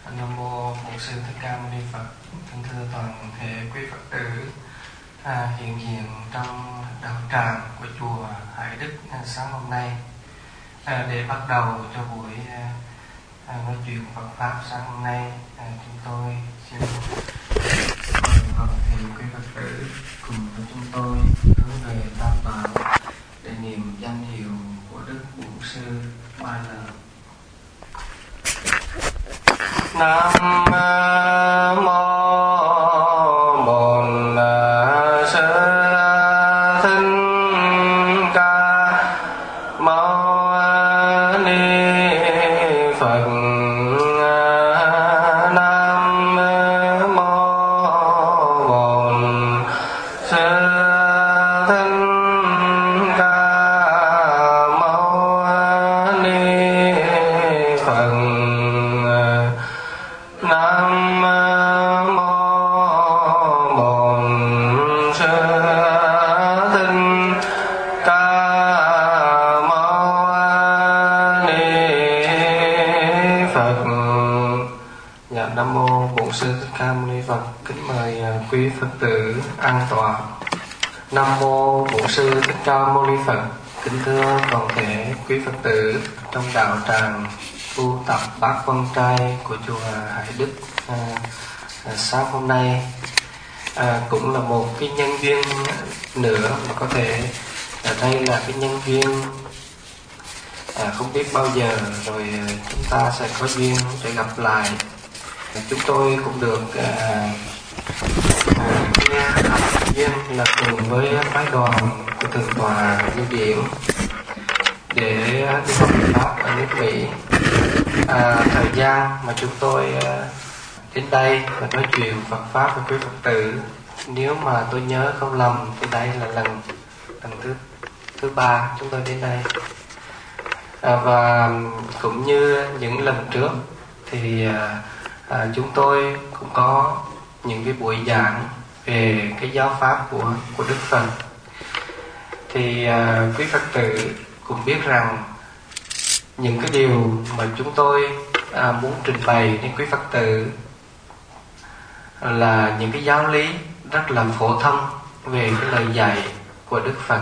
Nam mô Bổn Sư Thích Ca Mâu Ni Phật. Kính thưa toàn thể quý Phật tử hiện diện trong đạo tràng của chùa Hải Đức sáng hôm nay. Để bắt đầu cho buổi nói chuyện Phật pháp sáng hôm nay, chúng tôi xin mời toàn thể quý Phật tử cùng với chúng tôi hướng về Tam Bảo để niệm danh hiệu của Đức Bổn Sư 3 lần. Nam mô Bổn Sư Thích Ca Mâu Ni Phật. Nam mô Bổn Sư Thích Ca Mâu Ni Phật. Nam mô Bổn Sư Thích Ca Mâu Ni Phật. Dạ, Nam mô Bổn Sư Thích Ca Mâu Ni Phật. Kính mời quý Phật tử an tọa. Nam mô Bổn Sư Thích Ca Mâu Ni Phật. Kính thưa toàn thể quý Phật tử trong đạo tràng tu tập Bát Quan Trai của chùa Hải Đức sáng hôm nay cũng là một cái nhân duyên nữa mà có thể đây là cái nhân duyên không biết bao giờ rồi chúng ta sẽ có duyên để gặp lại. Chúng tôi cũng được duyên là cùng với phái đoàn của Thượng tọa Như Điển để đi học pháp ở nước Mỹ. Thời gian mà chúng tôi đến đây và nói chuyện Phật pháp với quý Phật tử, nếu mà tôi nhớ không lầm thì đây là lần thứ 3 chúng tôi đến đây. Và cũng như những lần trước thì chúng tôi cũng có những cái buổi giảng về cái giáo pháp của Đức Phật. Thì quý Phật tử cũng biết rằng những cái điều mà chúng tôi muốn trình bày đến quý Phật tử là những cái giáo lý rất là phổ thông về cái lời dạy của Đức Phật,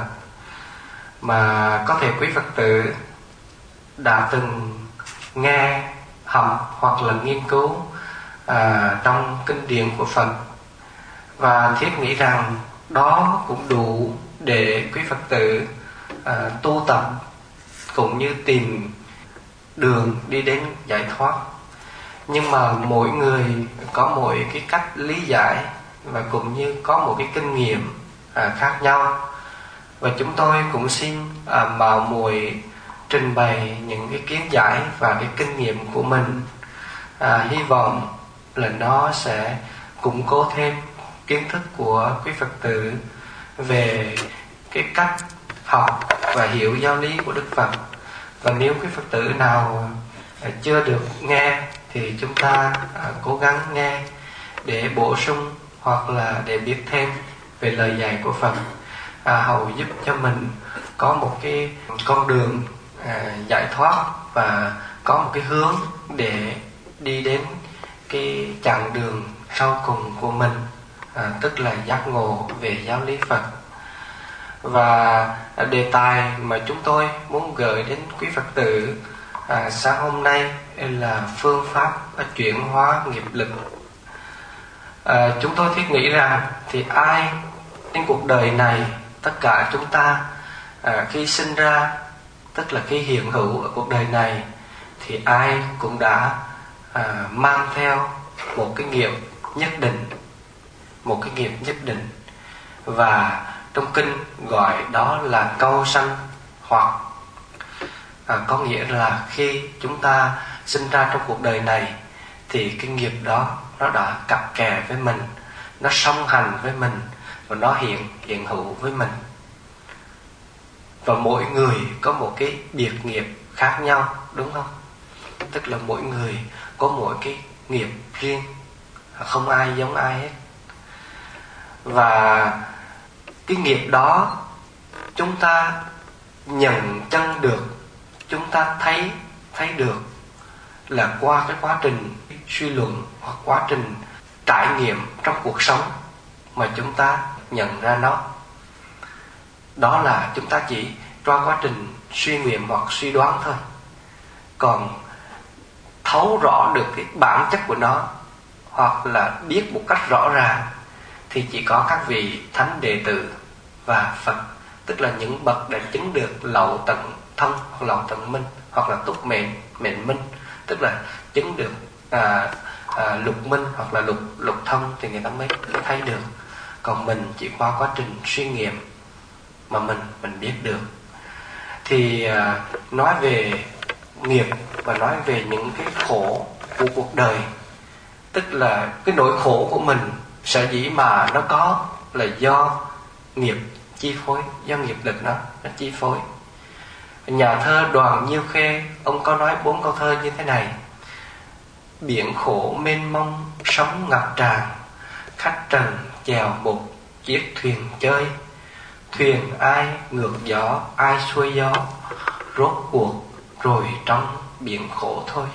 mà có thể quý Phật tử đã từng nghe, học hoặc là nghiên cứu trong kinh điển của Phật, và thiết nghĩ rằng đó cũng đủ để quý Phật tử tu tập cũng như tìm đường đi đến giải thoát. Nhưng mà mỗi người có mỗi cái cách lý giải và cũng như có một cái kinh nghiệm khác nhau, và chúng tôi cũng xin mạo muội trình bày những cái kiến giải và cái kinh nghiệm của mình. Hy vọng là nó sẽ củng cố thêm kiến thức của quý Phật tử về cái cách học và hiểu giáo lý của Đức Phật. Và nếu quý Phật tử nào chưa được nghe thì chúng ta cố gắng nghe để bổ sung hoặc là để biết thêm về lời dạy của Phật, hầu giúp cho mình có một cái con đường giải thoát và có một cái hướng để đi đến cái chặng đường sau cùng của mình, tức là giác ngộ về giáo lý Phật. Và đề tài mà chúng tôi muốn gửi đến quý Phật tử sáng hôm nay là phương pháp chuyển hóa nghiệp lực. Chúng tôi thiết nghĩ rằng thì ai trên cuộc đời này, tất cả chúng ta khi sinh ra, tức là khi hiện hữu ở cuộc đời này, thì ai cũng đã mang theo một cái nghiệp nhất định, một cái nghiệp nhất định. Và trong kinh gọi đó là câu sanh hoặc, có nghĩa là khi chúng ta sinh ra trong cuộc đời này thì cái nghiệp đó nó đã cặp kè với mình, nó song hành với mình và nó hiện hữu với mình. Và mỗi người có một cái biệt nghiệp khác nhau, đúng không? Tức là mỗi người có mỗi cái nghiệp riêng, không ai giống ai hết. Và cái nghiệp đó chúng ta nhận chân được, chúng ta thấy được là qua cái quá trình suy luận hoặc quá trình trải nghiệm trong cuộc sống mà chúng ta nhận ra nó. Đó là chúng ta chỉ qua quá trình suy nghiệm hoặc suy đoán thôi. Còn thấu rõ được cái bản chất của nó hoặc là biết một cách rõ ràng thì chỉ có các vị thánh đệ tử và Phật, tức là những bậc đã chứng được lậu tận thông hoặc lậu tận minh, hoặc là túc mệnh minh, tức là chứng được lục minh hoặc là lục thông thì người ta mới thấy được. Còn mình chỉ qua quá trình suy nghiệm mà mình biết được. Thì nói về nghiệp và nói về những cái khổ của cuộc đời, tức là cái nỗi khổ của mình sở dĩ mà nó có là do nghiệp chi phối, do nghiệp lực nó chi phối. Nhà thơ Đoàn Nhiêu Khê, ông có nói 4 câu thơ như thế này: biển khổ mênh mông sóng ngập tràn, khách trần chèo một chiếc thuyền chơi. Thuyền ai ngược gió, ai xuôi gió, rốt cuộc rồi trong biển khổ thôi.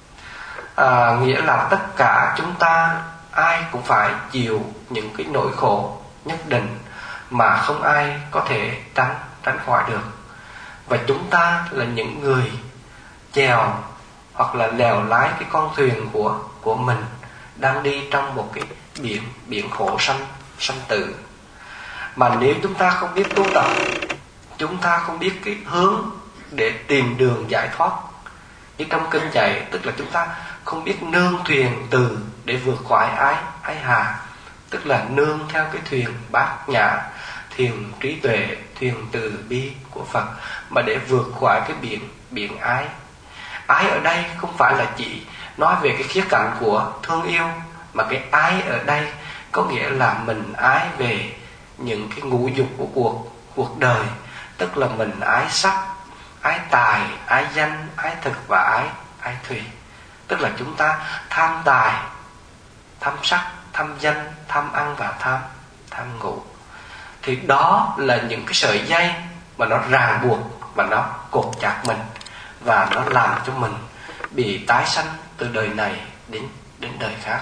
Nghĩa là tất cả chúng ta ai cũng phải chịu những cái nỗi khổ nhất định mà không ai có thể tránh khỏi được. Và chúng ta là những người chèo hoặc là lèo lái cái con thuyền của mình đang đi trong một cái biển khổ sanh tử. Mà nếu chúng ta không biết tu tập, chúng ta không biết cái hướng để tìm đường giải thoát, như trong kinh dạy, tức là chúng ta không biết nương thuyền từ để vượt khỏi ái hà, tức là nương theo cái thuyền bát nhã, thuyền trí tuệ, thuyền từ bi của Phật, mà để vượt khỏi cái biển ái. Ái ở đây không phải là chỉ nói về cái khía cạnh của thương yêu, mà cái ái ở đây có nghĩa là mình ái về những cái ngũ dục của cuộc đời, tức là mình ái sắc, ái tài, ái danh, ái thực và ái thùy. Tức là chúng ta tham tài, tham sắc, tham danh, tham ăn và tham ngủ. Thì đó là những cái sợi dây mà nó ràng buộc, mà nó cột chặt mình, và nó làm cho mình bị tái sanh từ đời này đến đời khác.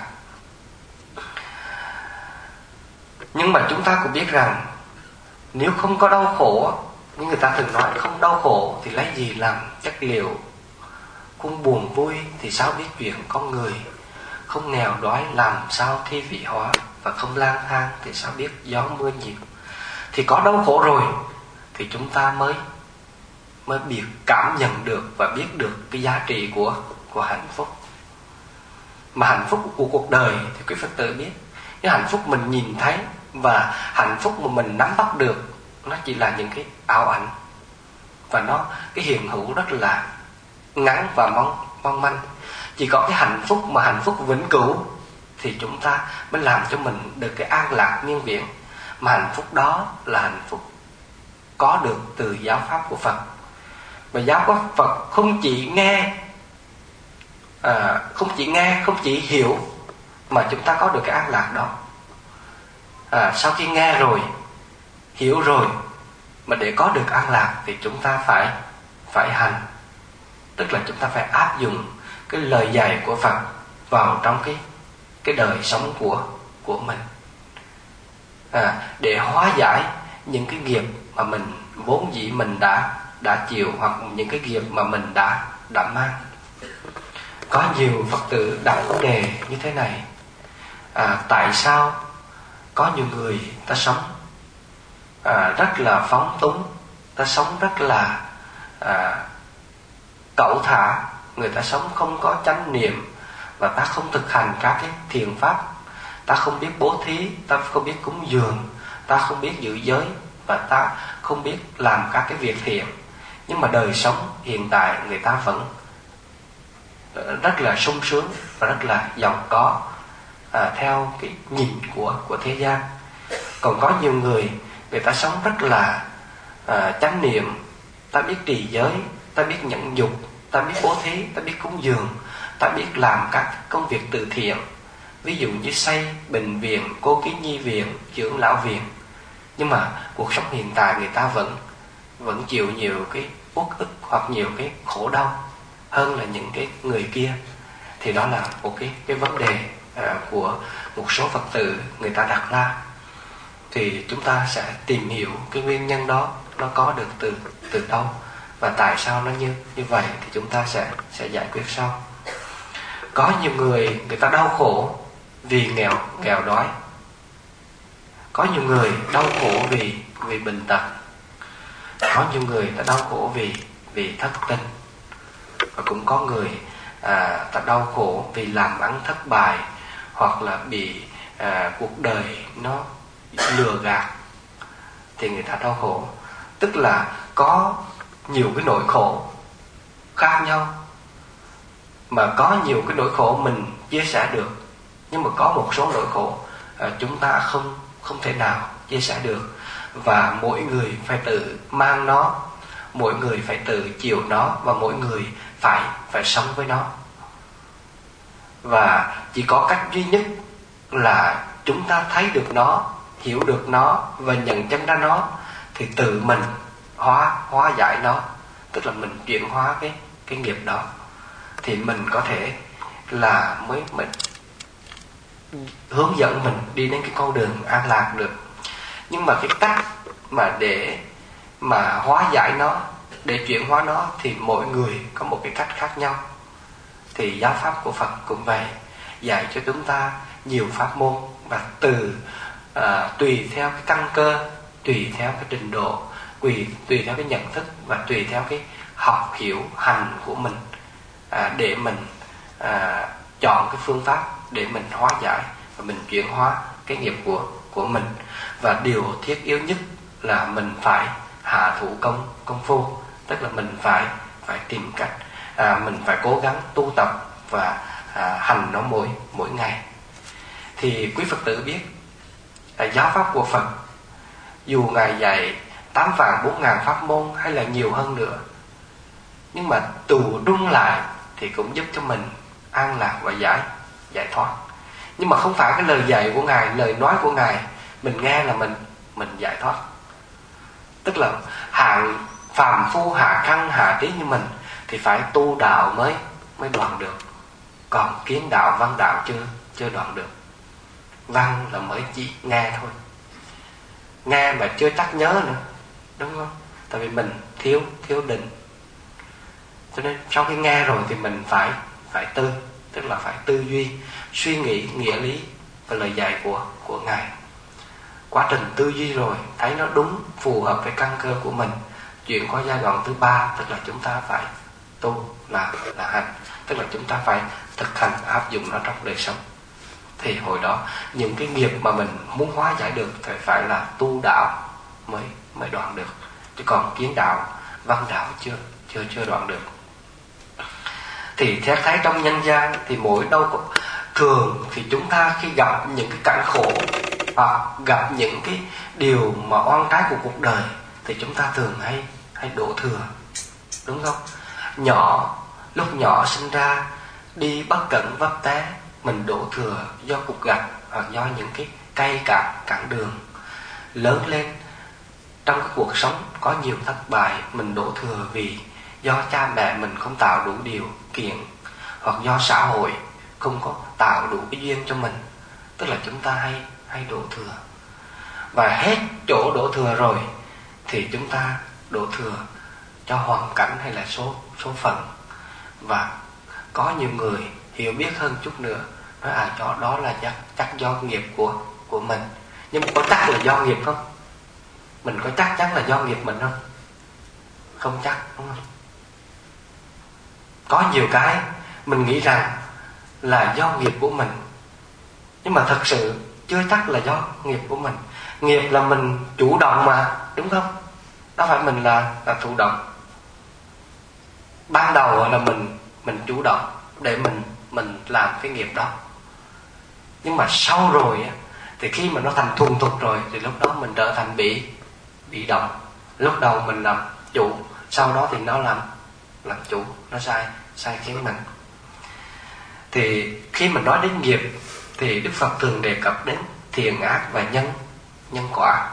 Nhưng mà chúng ta cũng biết rằng nếu không có đau khổ, như người ta thường nói, không đau khổ thì lấy gì làm chất liệu, không buồn vui thì sao biết chuyện con người, không nghèo đói làm sao thi vị hóa, và không lang thang thì sao biết gió mưa nhiều. Thì có đau khổ rồi thì chúng ta mới biết cảm nhận được và biết được cái giá trị của hạnh phúc. Mà hạnh phúc của cuộc đời thì quý Phật tử biết, cái hạnh phúc mình nhìn thấy và hạnh phúc mà mình nắm bắt được, nó chỉ là những cái ảo ảnh, và nó cái hiện hữu rất là ngắn và mong manh. Chỉ có cái hạnh phúc mà hạnh phúc vĩnh cửu thì chúng ta mới làm cho mình được cái an lạc miên viễn. Mà hạnh phúc đó là hạnh phúc có được từ giáo pháp của Phật. Và giáo pháp Phật không chỉ nghe, không chỉ hiểu mà chúng ta có được cái an lạc đó. Sau khi nghe rồi, hiểu rồi, mà để có được an lạc thì chúng ta phải hành, tức là chúng ta phải áp dụng cái lời dạy của Phật vào trong cái đời sống của mình, để hóa giải những cái nghiệp mà mình vốn dĩ mình đã chịu, hoặc những cái nghiệp mà mình đã mang. Có nhiều Phật tử đặt vấn đề như thế này: tại sao có nhiều người ta sống rất là phóng túng, ta sống rất là cẩu thả, người ta sống không có chánh niệm, và ta không thực hành các cái thiện pháp, ta không biết bố thí, ta không biết cúng dường, ta không biết giữ giới, và ta không biết làm các cái việc thiện, nhưng mà đời sống hiện tại người ta vẫn rất là sung sướng và rất là giàu có theo cái nhìn của thế gian. Còn có nhiều người ta sống rất là chánh niệm, ta biết trì giới, ta biết nhẫn nhục, ta biết bố thí, ta biết cúng dường, ta biết làm các công việc từ thiện, ví dụ như xây bệnh viện, cô ký nhi viện, dưỡng lão viện. Nhưng mà cuộc sống hiện tại người ta vẫn chịu nhiều cái uất ức hoặc nhiều cái khổ đau hơn là những cái người kia. Thì đó là một cái vấn đề của một số Phật tử người ta đặt ra. Thì chúng ta sẽ tìm hiểu cái nguyên nhân đó nó có được từ đâu và tại sao nó như vậy, thì chúng ta sẽ giải quyết sau. Có nhiều người ta đau khổ vì nghèo đói. Có nhiều người đau khổ vì bệnh tật. Có nhiều người ta đau khổ vì thất tình. Và cũng có người ta đau khổ vì làm ăn thất bại, hoặc là bị cuộc đời nó lừa gạt, thì người ta đau khổ. Tức là có nhiều cái nỗi khổ khác nhau, mà có nhiều cái nỗi khổ mình chia sẻ được, nhưng mà có một số nỗi khổ chúng ta không thể nào chia sẻ được, và mỗi người phải tự mang nó, mỗi người phải tự chịu nó, và mỗi người phải sống với nó. Và chỉ có cách duy nhất là chúng ta thấy được nó, hiểu được nó và nhận chân ra nó, thì tự mình hóa giải nó, tức là mình chuyển hóa cái nghiệp đó, thì mình có thể là mình hướng dẫn mình đi đến cái con đường an lạc được. Nhưng mà cái cách mà để mà hóa giải nó, để chuyển hóa nó, thì mỗi người có một cái cách khác nhau. Thì giáo pháp của Phật cũng vậy, dạy cho chúng ta nhiều pháp môn, và tùy theo cái căn cơ, tùy theo cái trình độ, tùy theo cái nhận thức, và tùy theo cái học hiểu hành của mình, để mình chọn cái phương pháp để mình hóa giải và mình chuyển hóa cái nghiệp của mình. Và điều thiết yếu nhất là mình phải hạ thủ công phu, tức là mình phải tìm cách, mình phải cố gắng tu tập và hành nó mỗi ngày. Thì quý Phật tử biết, giáo pháp của Phật dù Ngài dạy 8.400.000 pháp môn hay là nhiều hơn nữa, nhưng mà tụ trung lại thì cũng giúp cho mình an lạc và giải thoát. Nhưng mà không phải cái lời dạy của Ngài, lời nói của Ngài mình nghe là mình giải thoát. Tức là hạng phàm phu hạ căn hạ trí như mình thì phải tu đạo mới đoạn được. Còn kiến đạo văn đạo chưa đoạn được. Văn là mới chỉ nghe thôi, nghe mà chưa chắc nhớ nữa, đúng không? Tại vì mình thiếu định. Cho nên sau khi nghe rồi thì mình phải tức là phải tư duy, suy nghĩ nghĩa lý và lời dạy của Ngài. Quá trình tư duy rồi thấy nó đúng, phù hợp với căn cơ của mình, chuyển qua giai đoạn thứ 3, tức là chúng ta phải tu là hành, tức là chúng ta phải thực hành áp dụng nó trong đời sống. Thì hồi đó những cái nghiệp mà mình muốn hóa giải được thì phải là tu đạo mới đoạn được, chứ còn kiến đạo văn đạo chưa đoạn được. Thì theo thấy trong nhân gian thì mỗi đâu có, thường thì chúng ta khi gặp những cái cảnh khổ hoặc gặp những cái điều mà oan trái của cuộc đời thì chúng ta thường hay đổ thừa, đúng không? Lúc nhỏ sinh ra đi bất cẩn vấp té, mình đổ thừa do cục gạch hoặc do những cái cây cản đường. Lớn lên trong cái cuộc sống có nhiều thất bại, mình đổ thừa vì do cha mẹ mình không tạo đủ điều kiện, hoặc do xã hội không có tạo đủ cái duyên cho mình. Tức là chúng ta hay đổ thừa. Và hết chỗ đổ thừa rồi thì chúng ta đổ thừa cho hoàn cảnh hay là số phận. Và có nhiều người hiểu biết hơn chút nữa nói đó là chắc do nghiệp của mình. Nhưng mà có chắc là do nghiệp không? Mình có chắc chắn là do nghiệp mình không? Không chắc, đúng không? Có nhiều cái mình nghĩ rằng là do nghiệp của mình, nhưng mà thật sự chưa chắc là do nghiệp của mình. Nghiệp là mình chủ động mà, đúng không? Đâu phải mình là thụ động. Ban đầu là mình chủ động để mình làm cái nghiệp đó. Nhưng mà sau rồi thì khi mà nó thành thuần thục rồi thì lúc đó mình trở thành bị động. Lúc đầu mình làm chủ, sau đó thì nó làm chủ, nó sai khiến mình. Thì khi mình nói đến nghiệp thì Đức Phật thường đề cập đến thiện ác và nhân quả.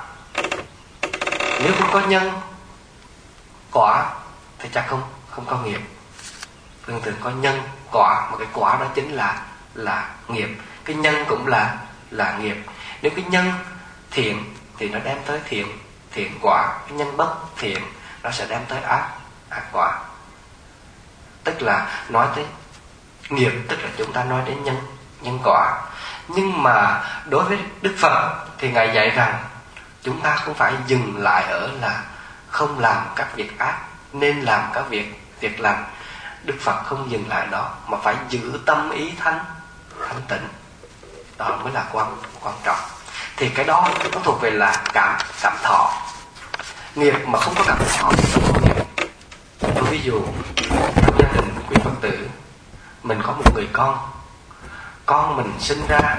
Nếu không có nhân quả thì chắc không có nghiệp. thường thường có nhân quả, mà cái quả đó chính là nghiệp. Cái nhân cũng là nghiệp. Nếu cái nhân thiện thì nó đem tới thiện quả, cái nhân bất thiện nó sẽ đem tới ác quả. Tức là nói tới nghiệp, tức là chúng ta nói đến nhân quả. Nhưng mà đối với Đức Phật thì Ngài dạy rằng chúng ta không phải dừng lại ở là không làm các việc ác, nên làm các việc lành. Đức Phật không dừng lại đó, mà phải giữ tâm ý thanh tịnh. Đó mới là quan trọng. Thì cái đó nó thuộc về là cảm thọ. Nghiệp mà không có cảm thọ thì không có nghiệp. Tôi ví dụ trong gia đình quý Phật tử, mình có một người con mình sinh ra,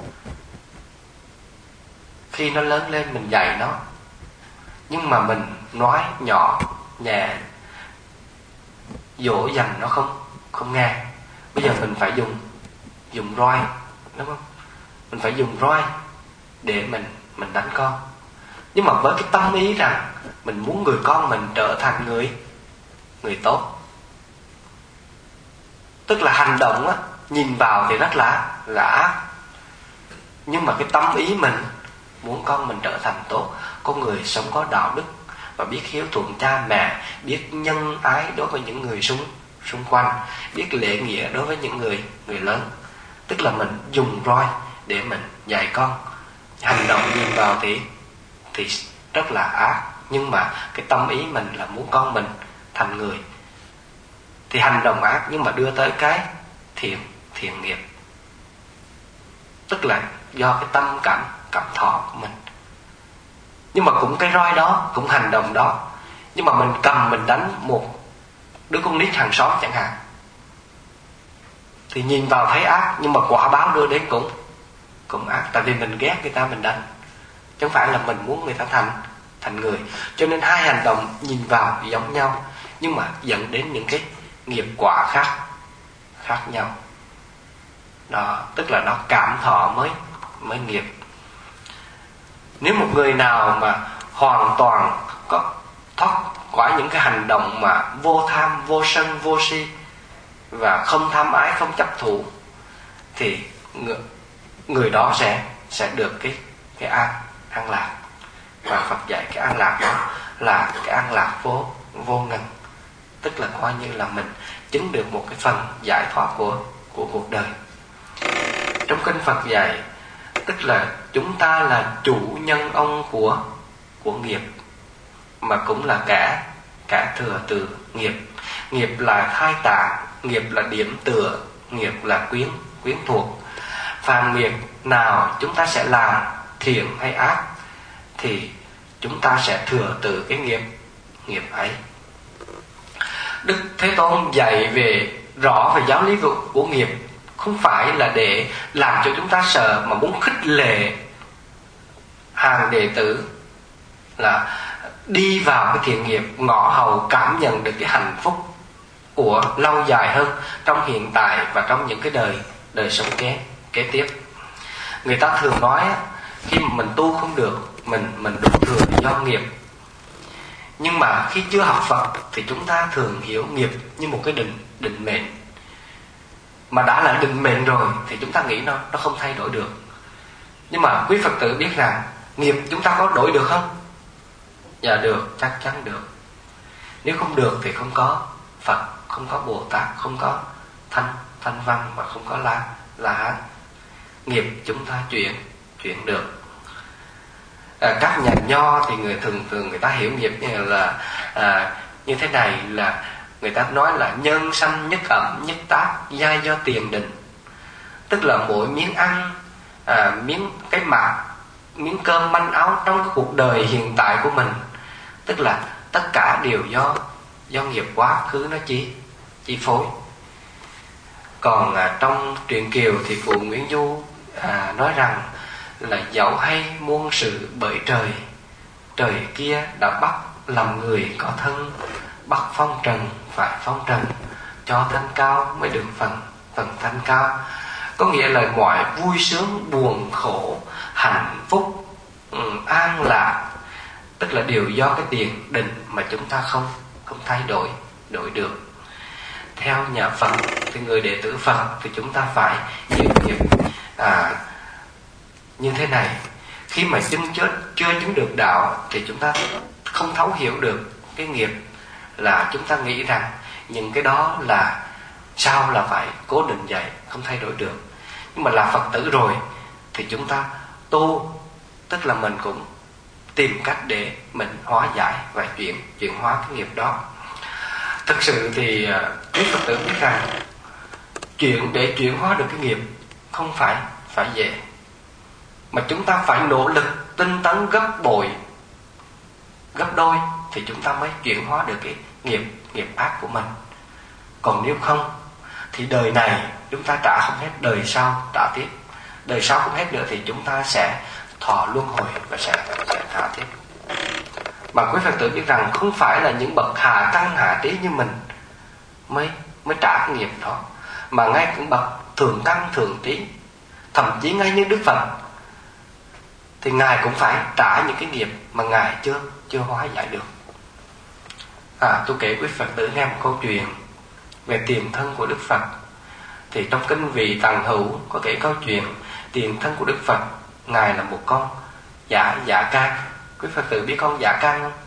khi nó lớn lên mình dạy nó, nhưng mà mình nói nhỏ nhẹ, dỗ dành nó không nghe. Bây giờ mình phải dùng roi, đúng không? Mình phải dùng roi để mình đánh con. Nhưng mà với cái tâm ý rằng mình muốn người con mình trở thành người tốt. Tức là hành động á, nhìn vào thì rất là ác, nhưng mà cái tâm ý mình muốn con mình trở thành tốt, con người sống có đạo đức và biết hiếu thuận cha mẹ, biết nhân ái đối với những người xung quanh, biết lễ nghĩa đối với những người lớn. Tức là mình dùng roi để mình dạy con. Hành động nhìn vào thì rất là ác, nhưng mà cái tâm ý mình là muốn con mình thành người, thì hành động ác nhưng mà đưa tới cái thiện nghiệp. Tức là do cái tâm cảm thọ của mình. Nhưng mà cũng cái roi đó, cũng hành động đó, nhưng mà mình cầm mình đánh một đứa con nít hàng xóm chẳng hạn, thì nhìn vào thấy ác, nhưng mà quả báo đưa đến cũng ác. Tại vì mình ghét người ta mình đánh, chứ không phải là mình muốn người ta thành người. Cho nên hai hành động nhìn vào giống nhau, nhưng mà dẫn đến những cái nghiệp quả khác nhau. Đó, tức là nó cảm thọ mới nghiệp. Nếu một người nào mà hoàn toàn có thoát khỏi những cái hành động mà vô tham, vô sân, vô si, và không tham ái, không chấp thủ, thì người đó sẽ được cái an lạc. Và Phật dạy cái an lạc đó là cái an lạc vô ngần. Tức là coi như là mình chứng được một cái phần giải thoát của cuộc đời. Trong kinh Phật dạy, tức là chúng ta là chủ nhân ông của nghiệp, mà cũng là cả thừa từ nghiệp. Nghiệp là thai tạng, nghiệp là điểm tựa, nghiệp là quyến thuộc. Phàm nghiệp nào chúng ta sẽ làm, thiện hay ác, thì chúng ta sẽ thừa từ cái nghiệp ấy. Đức Thế Tôn dạy rõ về giáo lý của nghiệp, không phải là để làm cho chúng ta sợ, mà muốn khích lệ hàng đệ tử là đi vào cái thiện nghiệp, ngõ hầu cảm nhận được cái hạnh phúc của lâu dài hơn trong hiện tại và trong những cái đời sống kế tiếp. Người ta thường nói khi mà mình tu không được, mình đổ thừa do nghiệp. Nhưng mà khi chưa học Phật thì chúng ta thường hiểu nghiệp như một cái định mệnh. Mà đã là định mệnh rồi thì chúng ta nghĩ nó không thay đổi được. Nhưng mà quý Phật tử biết rằng nghiệp chúng ta có đổi được không? Dạ được, chắc chắn được. Nếu không được thì không có Phật, không có Bồ Tát, không có Thanh Văn và không có La Hán. Nghiệp chúng ta chuyển được. Các nhà nho thì thường người ta hiểu nghiệp như thế này, là người ta nói là nhân sanh nhất ẩm nhất tác, giai do tiền định. Tức là mỗi miếng ăn, miếng cái mặc, miếng cơm manh áo trong cái cuộc đời hiện tại của mình, tức là tất cả đều do nghiệp quá khứ nó chi phối. Còn trong truyện Kiều thì cụ Nguyễn Du nói rằng là dẫu hay muôn sự bởi trời kia đã bắt làm người có thân, bắt phong trần phải phong trần, cho thanh cao mới được phần thanh cao. Có nghĩa là mọi vui sướng, buồn khổ, hạnh phúc, an lạc, tức là đều do cái tiền định mà chúng ta không thay đổi được. theo nhà Phật, thì người đệ tử Phật thì chúng ta phải chịu nghiệp như thế này. Khi mà chưa chứng được đạo thì chúng ta không thấu hiểu được cái nghiệp, là chúng ta nghĩ rằng những cái đó là sao là phải cố định vậy, không thay đổi được. Nhưng mà là Phật tử rồi thì chúng ta tu, tức là mình cũng tìm cách để mình hóa giải và chuyển hóa cái nghiệp đó. Thực sự thì quý Phật tử biết rằng để chuyển hóa được cái nghiệp không phải dễ, mà chúng ta phải nỗ lực tinh tấn gấp bội, gấp đôi thì chúng ta mới chuyển hóa được cái nghiệp ác của mình. Còn nếu không thì đời này chúng ta trả không hết, đời sau trả tiếp, đời sau không hết nữa thì chúng ta sẽ thọ luân hồi và sẽ trả tiếp. Mà quý Phật tử biết rằng không phải là những bậc hạ căn hạ trí như mình mới trả cái nghiệp đó, mà ngay những bậc thượng căn thượng trí, thậm chí ngay như Đức Phật thì Ngài cũng phải trả những cái nghiệp mà Ngài chưa hóa giải được. Tôi kể quý Phật tử nghe một câu chuyện về tiền thân của Đức Phật. Thì trong kinh Vị Tằng Hữu có kể câu chuyện tiền thân của Đức Phật. Ngài là một con dạ can. Quý Phật tử biết con dạ can không?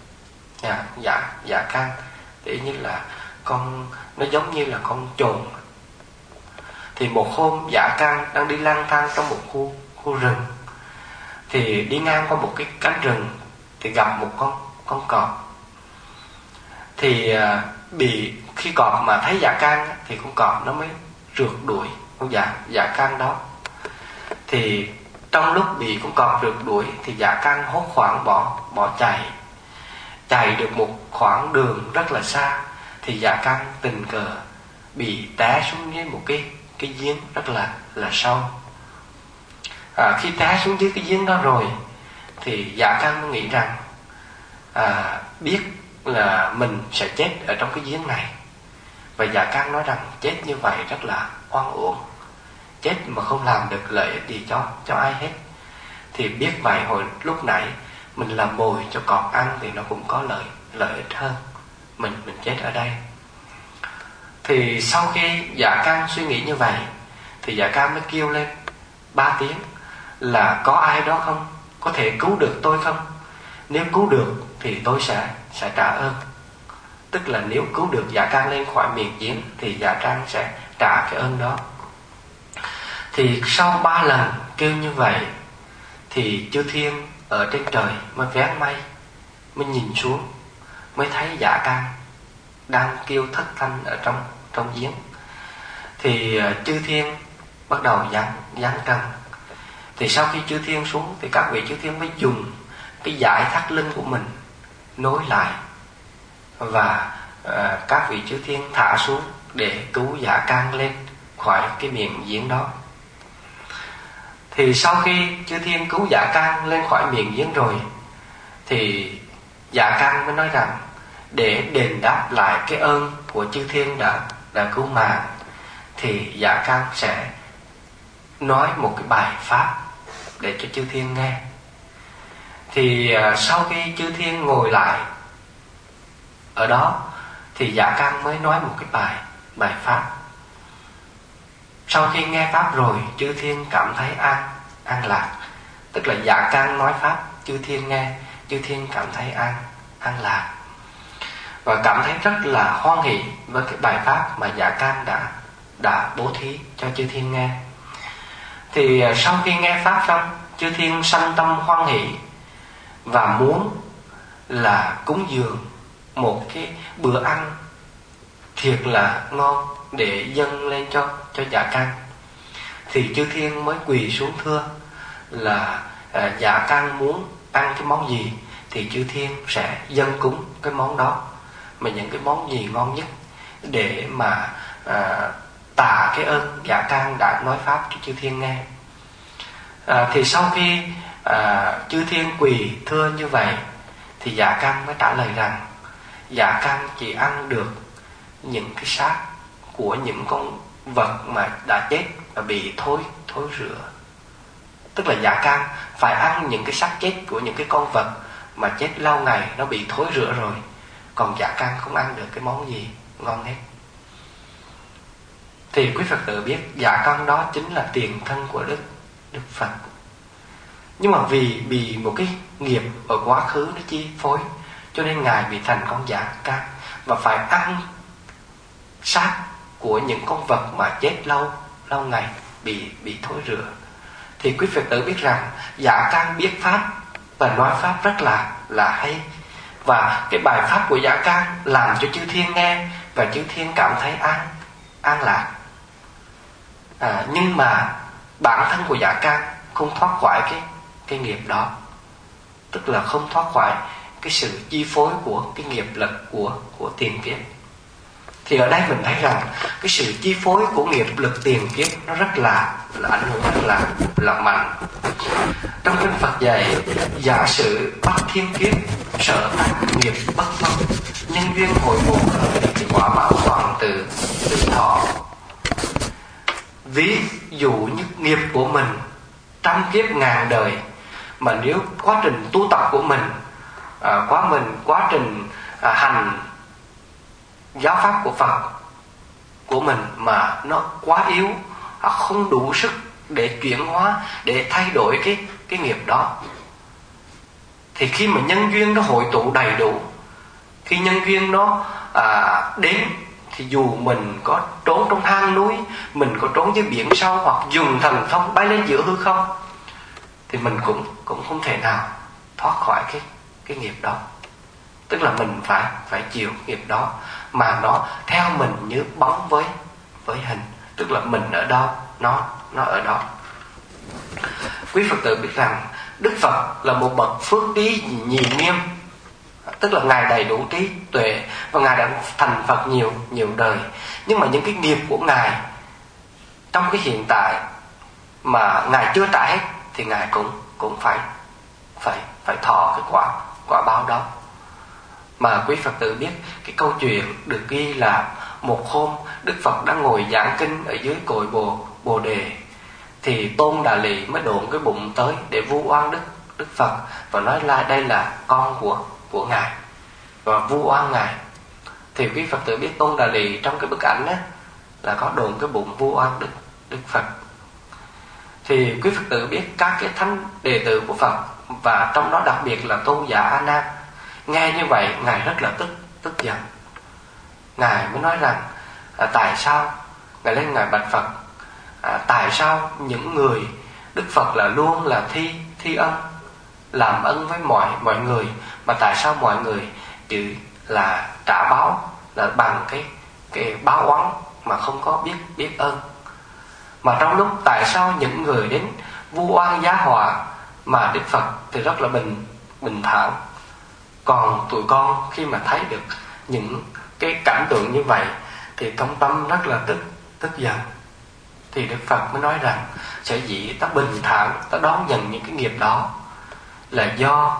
Dạ can thì như là con, nó giống như là con trồn. Thì một hôm dạ can đang đi lang thang trong một khu rừng, thì đi ngang qua một cái cánh rừng thì gặp một con cọp. Thì khi cọp mà thấy dạ can thì con cọp nó mới rượt đuổi con dạ can đó. Thì trong lúc bị con cọp rượt đuổi thì dạ can hốt hoảng bỏ chạy được một khoảng đường rất là xa. Thì dạ can tình cờ bị té xuống dưới một cái giếng rất là sâu. Khi té xuống dưới cái giếng đó rồi thì dạ can mới nghĩ rằng biết là mình sẽ chết ở trong cái giếng này. Và dạ can nói rằng chết như vậy rất là oan uổng, chết mà không làm được lợi ích gì cho ai hết. Thì biết vậy hồi lúc nãy mình làm mồi cho cọp ăn thì nó cũng có lợi ích hơn mình chết ở đây. Thì sau khi dạ can suy nghĩ như vậy thì dạ can mới kêu lên 3 tiếng là có ai đó không, có thể cứu được tôi không? Nếu cứu được thì tôi sẽ trả ơn. Tức là nếu cứu được dạ can lên khỏi miệng giếng thì dạ can sẽ trả cái ơn đó. Thì sau 3 lần kêu như vậy thì chư thiên ở trên trời mới vén mây, mới nhìn xuống, mới thấy dạ can đang kêu thất thanh ở trong giếng. Thì chư thiên bắt đầu giáng trần. Thì sau khi chư thiên xuống thì các vị chư thiên mới dùng cái dải thắt lưng của mình nối lại, và các vị chư thiên thả xuống để cứu dạ can lên khỏi cái miệng giếng đó. Thì sau khi chư thiên cứu dạ can lên khỏi miệng giếng rồi thì dạ can mới nói rằng để đền đáp lại cái ơn của chư thiên đã cứu mạng thì dạ can sẽ nói một cái bài pháp để cho chư thiên nghe. Thì sau khi chư thiên ngồi lại ở đó thì dạ can mới nói một cái bài pháp. Sau khi nghe pháp rồi chư thiên cảm thấy an lạc. Tức là dạ can nói pháp, chư thiên nghe, chư thiên cảm thấy an lạc và cảm thấy rất là hoan hỷ với cái bài pháp mà dạ can đã bố thí cho chư thiên nghe. Thì sau khi nghe pháp xong, chư thiên sanh tâm hoan hỷ và muốn là cúng dường một cái bữa ăn thiệt là ngon để dâng lên cho dạ can. Thì chư thiên mới quỳ xuống thưa là dạ can muốn ăn cái món gì thì chư thiên sẽ dâng cúng cái món đó, mà những cái món gì ngon nhất để mà tạ cái ơn dạ can đã nói pháp cho chư thiên nghe. Thì sau khi chư thiên quỳ thưa như vậy thì dạ can mới trả lời rằng dạ can chỉ ăn được những cái xác của những con vật mà đã chết và bị thối rữa. Tức là dạ can phải ăn những cái xác chết của những cái con vật mà chết lâu ngày, nó bị thối rữa rồi. Còn dạ can không ăn được cái món gì ngon hết. thì quý Phật tử biết dạ căn đó chính là tiền thân của Đức Phật. Nhưng mà vì bị một cái nghiệp ở quá khứ nó chi phối, cho nên Ngài bị thành con dạ căn và phải ăn xác của những con vật mà chết lâu ngày, bị thối rữa. Thì quý Phật tử biết rằng dạ căn biết pháp và nói pháp rất là hay, và cái bài pháp của dạ căn làm cho chư thiên nghe và chư thiên cảm thấy an lạc. Nhưng mà bản thân của dạ căn không thoát khỏi cái nghiệp đó, tức là không thoát khỏi cái sự chi phối của cái nghiệp lực của tiền kiếp. Thì ở đây mình thấy rằng cái sự chi phối của nghiệp lực tiền kiếp nó rất là ảnh hưởng rất là mạnh. Trong kinh Phật dạy, giả sử bắt thiên kiếp, sở tác nghiệp bất phân, nhân duyên hồi bổ thì quả báo toàn từ thọ. Ví dụ như nghiệp của mình trăm kiếp ngàn đời, mà nếu quá trình tu tập của mình, quá trình hành giáo pháp của Phật của mình mà nó quá yếu, không đủ sức để chuyển hóa, để thay đổi cái nghiệp đó, thì khi mà nhân duyên nó hội tụ đầy đủ, khi nhân duyên nó đến, thì dù mình có trốn trong hang núi, mình có trốn dưới biển sâu, hoặc dùng thần thông bay lên giữa hư không, thì mình cũng không thể nào thoát khỏi cái nghiệp đó. Tức là mình phải chịu nghiệp đó, mà nó theo mình như bóng với hình, tức là mình ở đâu nó ở đó. Quý Phật tử biết rằng Đức Phật là một bậc phước trí nhị niêm, tức là Ngài đầy đủ trí tuệ và Ngài đã thành Phật nhiều đời. Nhưng mà những cái nghiệp của Ngài trong cái hiện tại mà Ngài chưa trả hết, thì Ngài cũng phải thọ cái quả báo đó. Mà quý Phật tử biết cái câu chuyện được ghi là một hôm Đức Phật đang ngồi giảng kinh ở dưới cội Bồ Đề, thì Tôn Đà Lị mới độn cái bụng tới để vu oan Đức Phật và nói là đây là con của Ngài và vu oan Ngài. Thì quý Phật tử biết Tôn Đà Lị trong cái bức ảnh đó là có độn cái bụng vu oan Đức Phật. Thì quý Phật tử biết các cái thánh đệ tử của Phật, và trong đó đặc biệt là Tôn giả A Nan, nghe như vậy Ngài rất là tức giận. Ngài mới nói rằng tại sao, Ngài lên Ngài bạch Phật, tại sao những người Đức Phật là luôn là thi ân, làm ân với mọi người, mà tại sao mọi người chỉ là trả báo là bằng cái báo oán mà không có biết ơn. Mà trong lúc tại sao những người đến vu oan giá họa mà Đức Phật thì rất là bình thản, còn tụi con khi mà thấy được những cái cảnh tượng như vậy thì trong tâm rất là tức giận. Thì Đức Phật mới nói rằng sở dĩ ta bình thản, ta đón nhận những cái nghiệp đó là do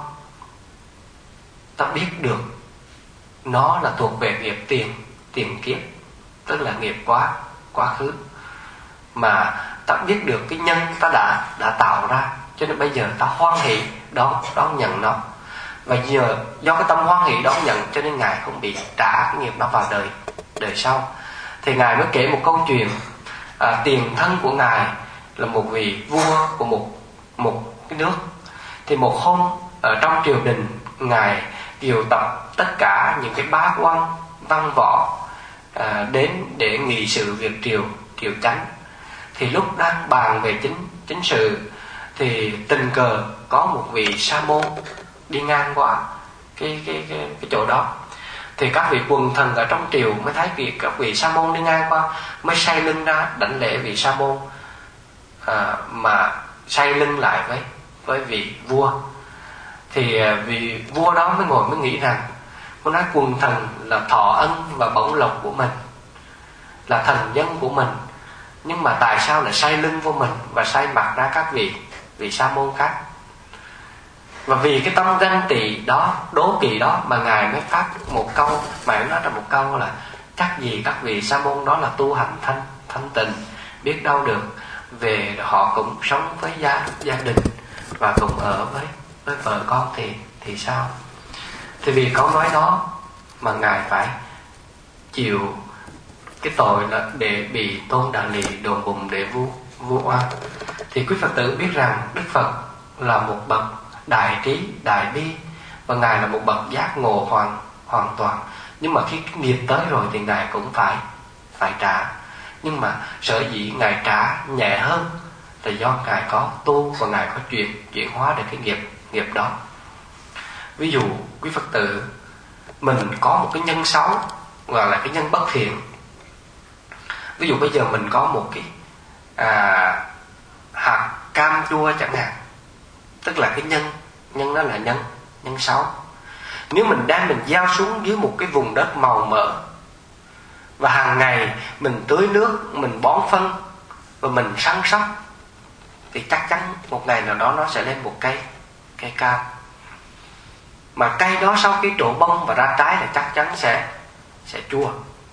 ta biết được nó là thuộc về nghiệp tiền kiếp, tức là nghiệp quá khứ, mà ta biết được cái nhân ta đã tạo ra, cho nên bây giờ ta hoan hỷ đón nhận nó. Và do cái tâm hoan hỷ đón nhận cho nên Ngài không bị trả cái nghiệp đó vào đời sau. Thì Ngài mới kể một câu chuyện, tiền thân của Ngài là một vị vua của một cái nước. Thì một hôm ở trong triều đình, Ngài điều tập tất cả những cái bá quan văn võ đến để nghị sự việc triều chánh. Thì lúc đang bàn về chính sự, thì tình cờ có một vị sa môn đi ngang qua cái chỗ đó. Thì các vị quần thần ở trong triều mới thấy các vị sa môn đi ngang qua, mới xoay lưng ra đảnh lễ vị sa môn, mà xoay lưng lại với vị vua. Thì vị vua đó mới ngồi mới nghĩ rằng, mới nói quần thần là thọ ân và bổng lộc của mình, là thần dân của mình, nhưng mà tại sao lại xoay lưng vô mình và xoay mặt ra các vị sa môn khác. Và vì cái tâm ganh tị đó, đố kỵ đó, mà Ngài mới phát một câu, mà nói ra một câu là chắc gì các vị sa môn đó là tu hành thanh tịnh, biết đâu được về họ cũng sống với gia đình và cùng ở với vợ con thì sao. Thì vì câu nói đó mà Ngài phải chịu cái tội là để bị Tôn Đà Lì đồn bụng để vu oan. Thì quý Phật tử biết rằng Đức Phật là một bậc đại trí, đại bi, và Ngài là một bậc giác ngộ hoàn toàn. Nhưng mà khi cái nghiệp tới rồi thì Ngài cũng phải trả. Nhưng mà sở dĩ Ngài trả nhẹ hơn là do Ngài có tu và Ngài có chuyển hóa được cái nghiệp đó. Ví dụ quý Phật tử mình có một cái nhân xấu, gọi là cái nhân bất thiện. Ví dụ bây giờ mình có một cái hạt cam chua chẳng hạn, tức là cái nhân đó là nhân xấu. Nếu mình đem mình gieo xuống dưới một cái vùng đất màu mỡ, và hàng ngày mình tưới nước, mình bón phân và mình săn sóc, thì chắc chắn một ngày nào đó nó sẽ lên một cây cam. Mà cây đó sau khi trổ bông và ra trái là chắc chắn sẽ chua.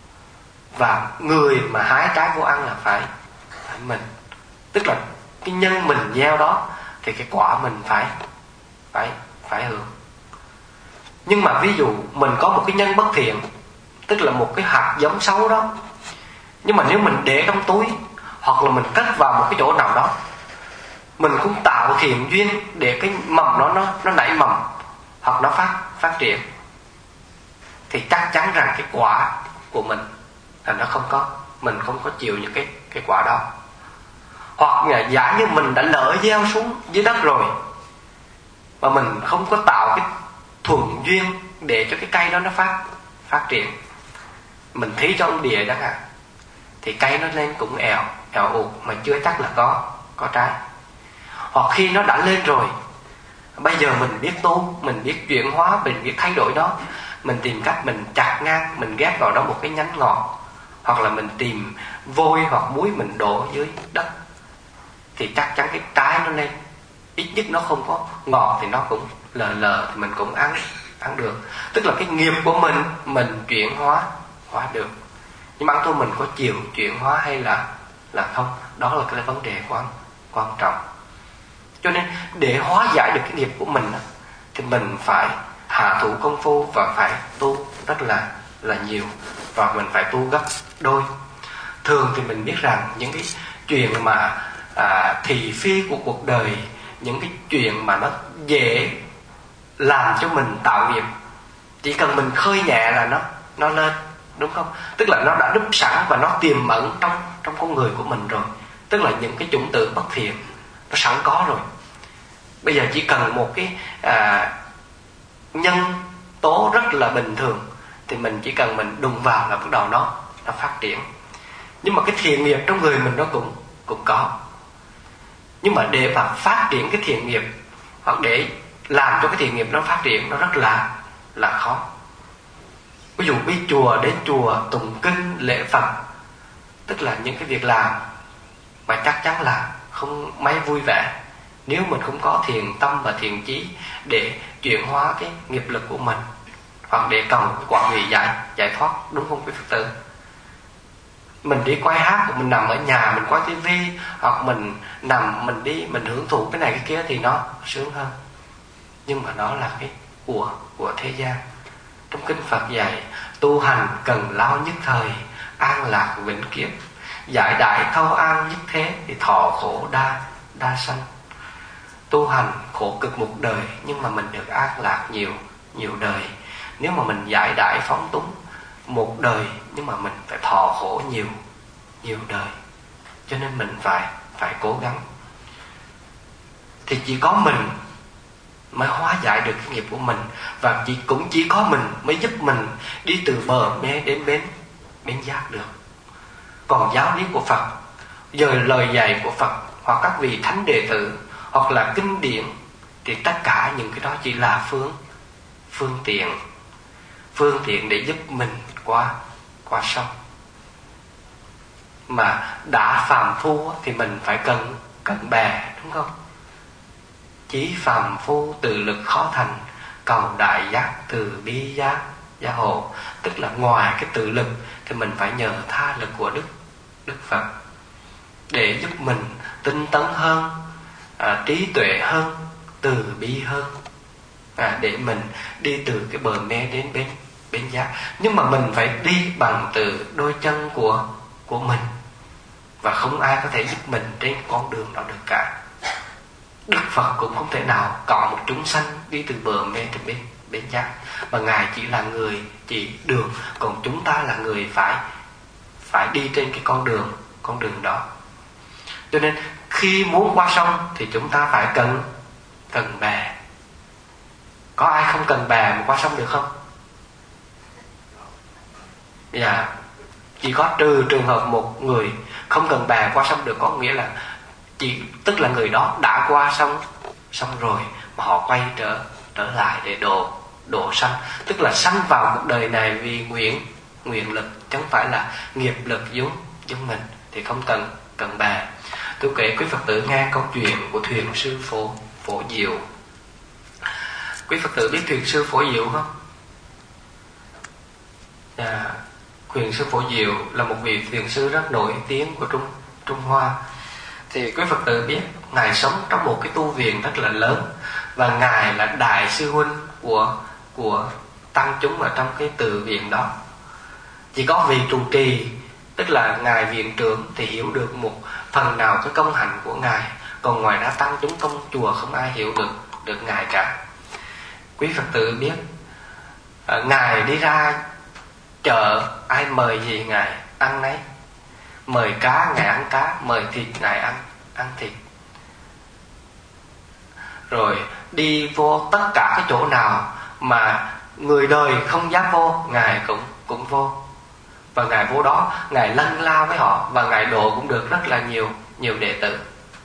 Và người mà hái trái vô ăn là phải mình. Tức là cái nhân mình gieo đó thì cái quả mình phải hưởng. Nhưng mà ví dụ mình có một cái nhân bất thiện, tức là một cái hạt giống xấu đó, nhưng mà nếu mình để trong túi hoặc là mình cất vào một cái chỗ nào đó, mình cũng tạo thiện duyên để cái mầm nó nảy mầm hoặc nó phát triển, thì chắc chắn rằng cái quả của mình là mình không có chịu những cái quả đó. Hoặc là giả như mình đã lỡ gieo xuống dưới đất rồi mà mình không có tạo cái thuận duyên để cho cái cây đó nó phát triển, mình thí cho ông địa chẳng hạn, thì cây nó lên cũng èo ụt mà chưa chắc là có trái. Hoặc khi nó đã lên rồi, bây giờ mình biết tu, mình biết chuyển hóa, mình biết thay đổi nó, mình tìm cách mình chặt ngang, mình ghép vào đó một cái nhánh ngọt, hoặc là mình tìm vôi hoặc muối mình đổ dưới đất, thì chắc chắn cái trái nó lên. Ít nhất nó không có ngọt thì nó cũng lờ thì mình cũng ăn được. Tức là cái nghiệp của mình chuyển hóa được. Nhưng mà tôi mình có chịu chuyển hóa hay là không, đó là cái vấn đề quan trọng. Cho nên để hóa giải được cái nghiệp của mình thì mình phải hạ thủ công phu và phải tu rất là nhiều, và mình phải tu gấp đôi. Thường thì mình biết rằng những cái chuyện mà thị phi của cuộc đời, những cái chuyện mà nó dễ làm cho mình tạo nghiệp, chỉ cần mình khơi nhẹ là nó lên, đúng không? Tức là nó đã núp sẵn và nó tiềm ẩn trong con người của mình rồi. Tức là những cái chủng tử bất thiện nó sẵn có rồi. Bây giờ chỉ cần một cái nhân tố rất là bình thường thì mình chỉ cần mình đụng vào là bắt đầu nó phát triển. Nhưng mà cái thiện nghiệp trong người mình nó cũng có. Nhưng mà để mà phát triển cái thiện nghiệp, hoặc để làm cho cái thiện nghiệp nó phát triển, nó rất là khó. Ví dụ đi chùa, đến chùa tụng kinh lễ Phật, tức là những cái việc làm mà chắc chắn là không mấy vui vẻ nếu mình không có thiền tâm và thiền chí để chuyển hóa cái nghiệp lực của mình, hoặc để cầu quả vị giải thoát, đúng không quý Phật tử? Mình đi quay hát, mình nằm ở nhà mình coi tivi, hoặc mình nằm mình đi mình hưởng thụ cái này cái kia thì nó sướng hơn. Nhưng mà đó là cái của thế gian. Trong kinh Phật dạy tu hành cần lao nhất thời, an lạc vĩnh kiếp, giải đại thâu an nhất thế, thì thọ khổ đa sanh. Tu hành khổ cực một đời, nhưng mà mình được an lạc nhiều đời. Nếu mà mình giải đại phóng túng một đời, nhưng mà mình phải thọ khổ nhiều đời. Cho nên mình phải cố gắng. Thì chỉ có mình mới hóa giải được cái nghiệp của mình, và cũng chỉ có mình mới giúp mình đi từ bờ mê đến bến giác được. Còn giáo lý của Phật, giờ lời dạy của Phật hoặc các vị thánh đệ tử hoặc là kinh điển, thì tất cả những cái đó chỉ là phương tiện để giúp mình qua sông. Mà đã phàm phu thì mình phải cần bè, đúng không? Chí phàm phu tự lực khó thành, cầu đại giác từ bi gia hộ. Tức là ngoài cái tự lực thì mình phải nhờ tha lực của Đức Phật để giúp mình tinh tấn hơn, trí tuệ hơn, từ bi hơn, để mình đi từ cái bờ mê đến bến giác. Nhưng mà mình phải đi bằng từ đôi chân của mình, và không ai có thể giúp mình trên con đường đó được cả. Đức Phật cũng không thể nào cọ một chúng sanh đi từ bờ mê đến bến giác, mà Ngài chỉ là người chỉ đường, còn chúng ta là người phải đi trên cái con đường đó. Cho nên khi muốn qua sông thì chúng ta phải cần bè. Có ai không cần bè mà qua sông được không? Dạ, chỉ có trừ trường hợp một người không cần bè qua sông được, có nghĩa là tức là người đó đã qua xong rồi mà họ quay trở lại để độ sanh, tức là sanh vào cuộc đời này vì nguyện lực, chứ không phải là nghiệp lực giống mình, thì không cần bè. Tôi kể quý Phật tử nghe câu chuyện của thuyền sư Phổ Diệu. Quý Phật tử biết thuyền sư Phổ Diệu không? Thuyền sư Phổ Diệu là một vị thiền sư rất nổi tiếng của Trung Hoa. Thì quý Phật tử biết Ngài sống trong một cái tu viện rất là lớn, và Ngài là đại sư huynh của tăng chúng ở trong cái từ viện đó. Chỉ có vị trụ trì, tức là Ngài viện trưởng, thì hiểu được một phần nào cái công hạnh của Ngài, còn ngoài ra tăng chúng trong chùa không ai hiểu được Ngài cả. Quý Phật tử biết Ngài đi ra chợ, ai mời gì Ngài ăn nấy. Mời cá Ngài ăn cá, mời thịt Ngài ăn thịt. Rồi đi vô tất cả cái chỗ nào mà người đời không dám vô, Ngài cũng vô. Và Ngài vô đó, Ngài lân la với họ, và Ngài độ cũng được rất là nhiều đệ tử.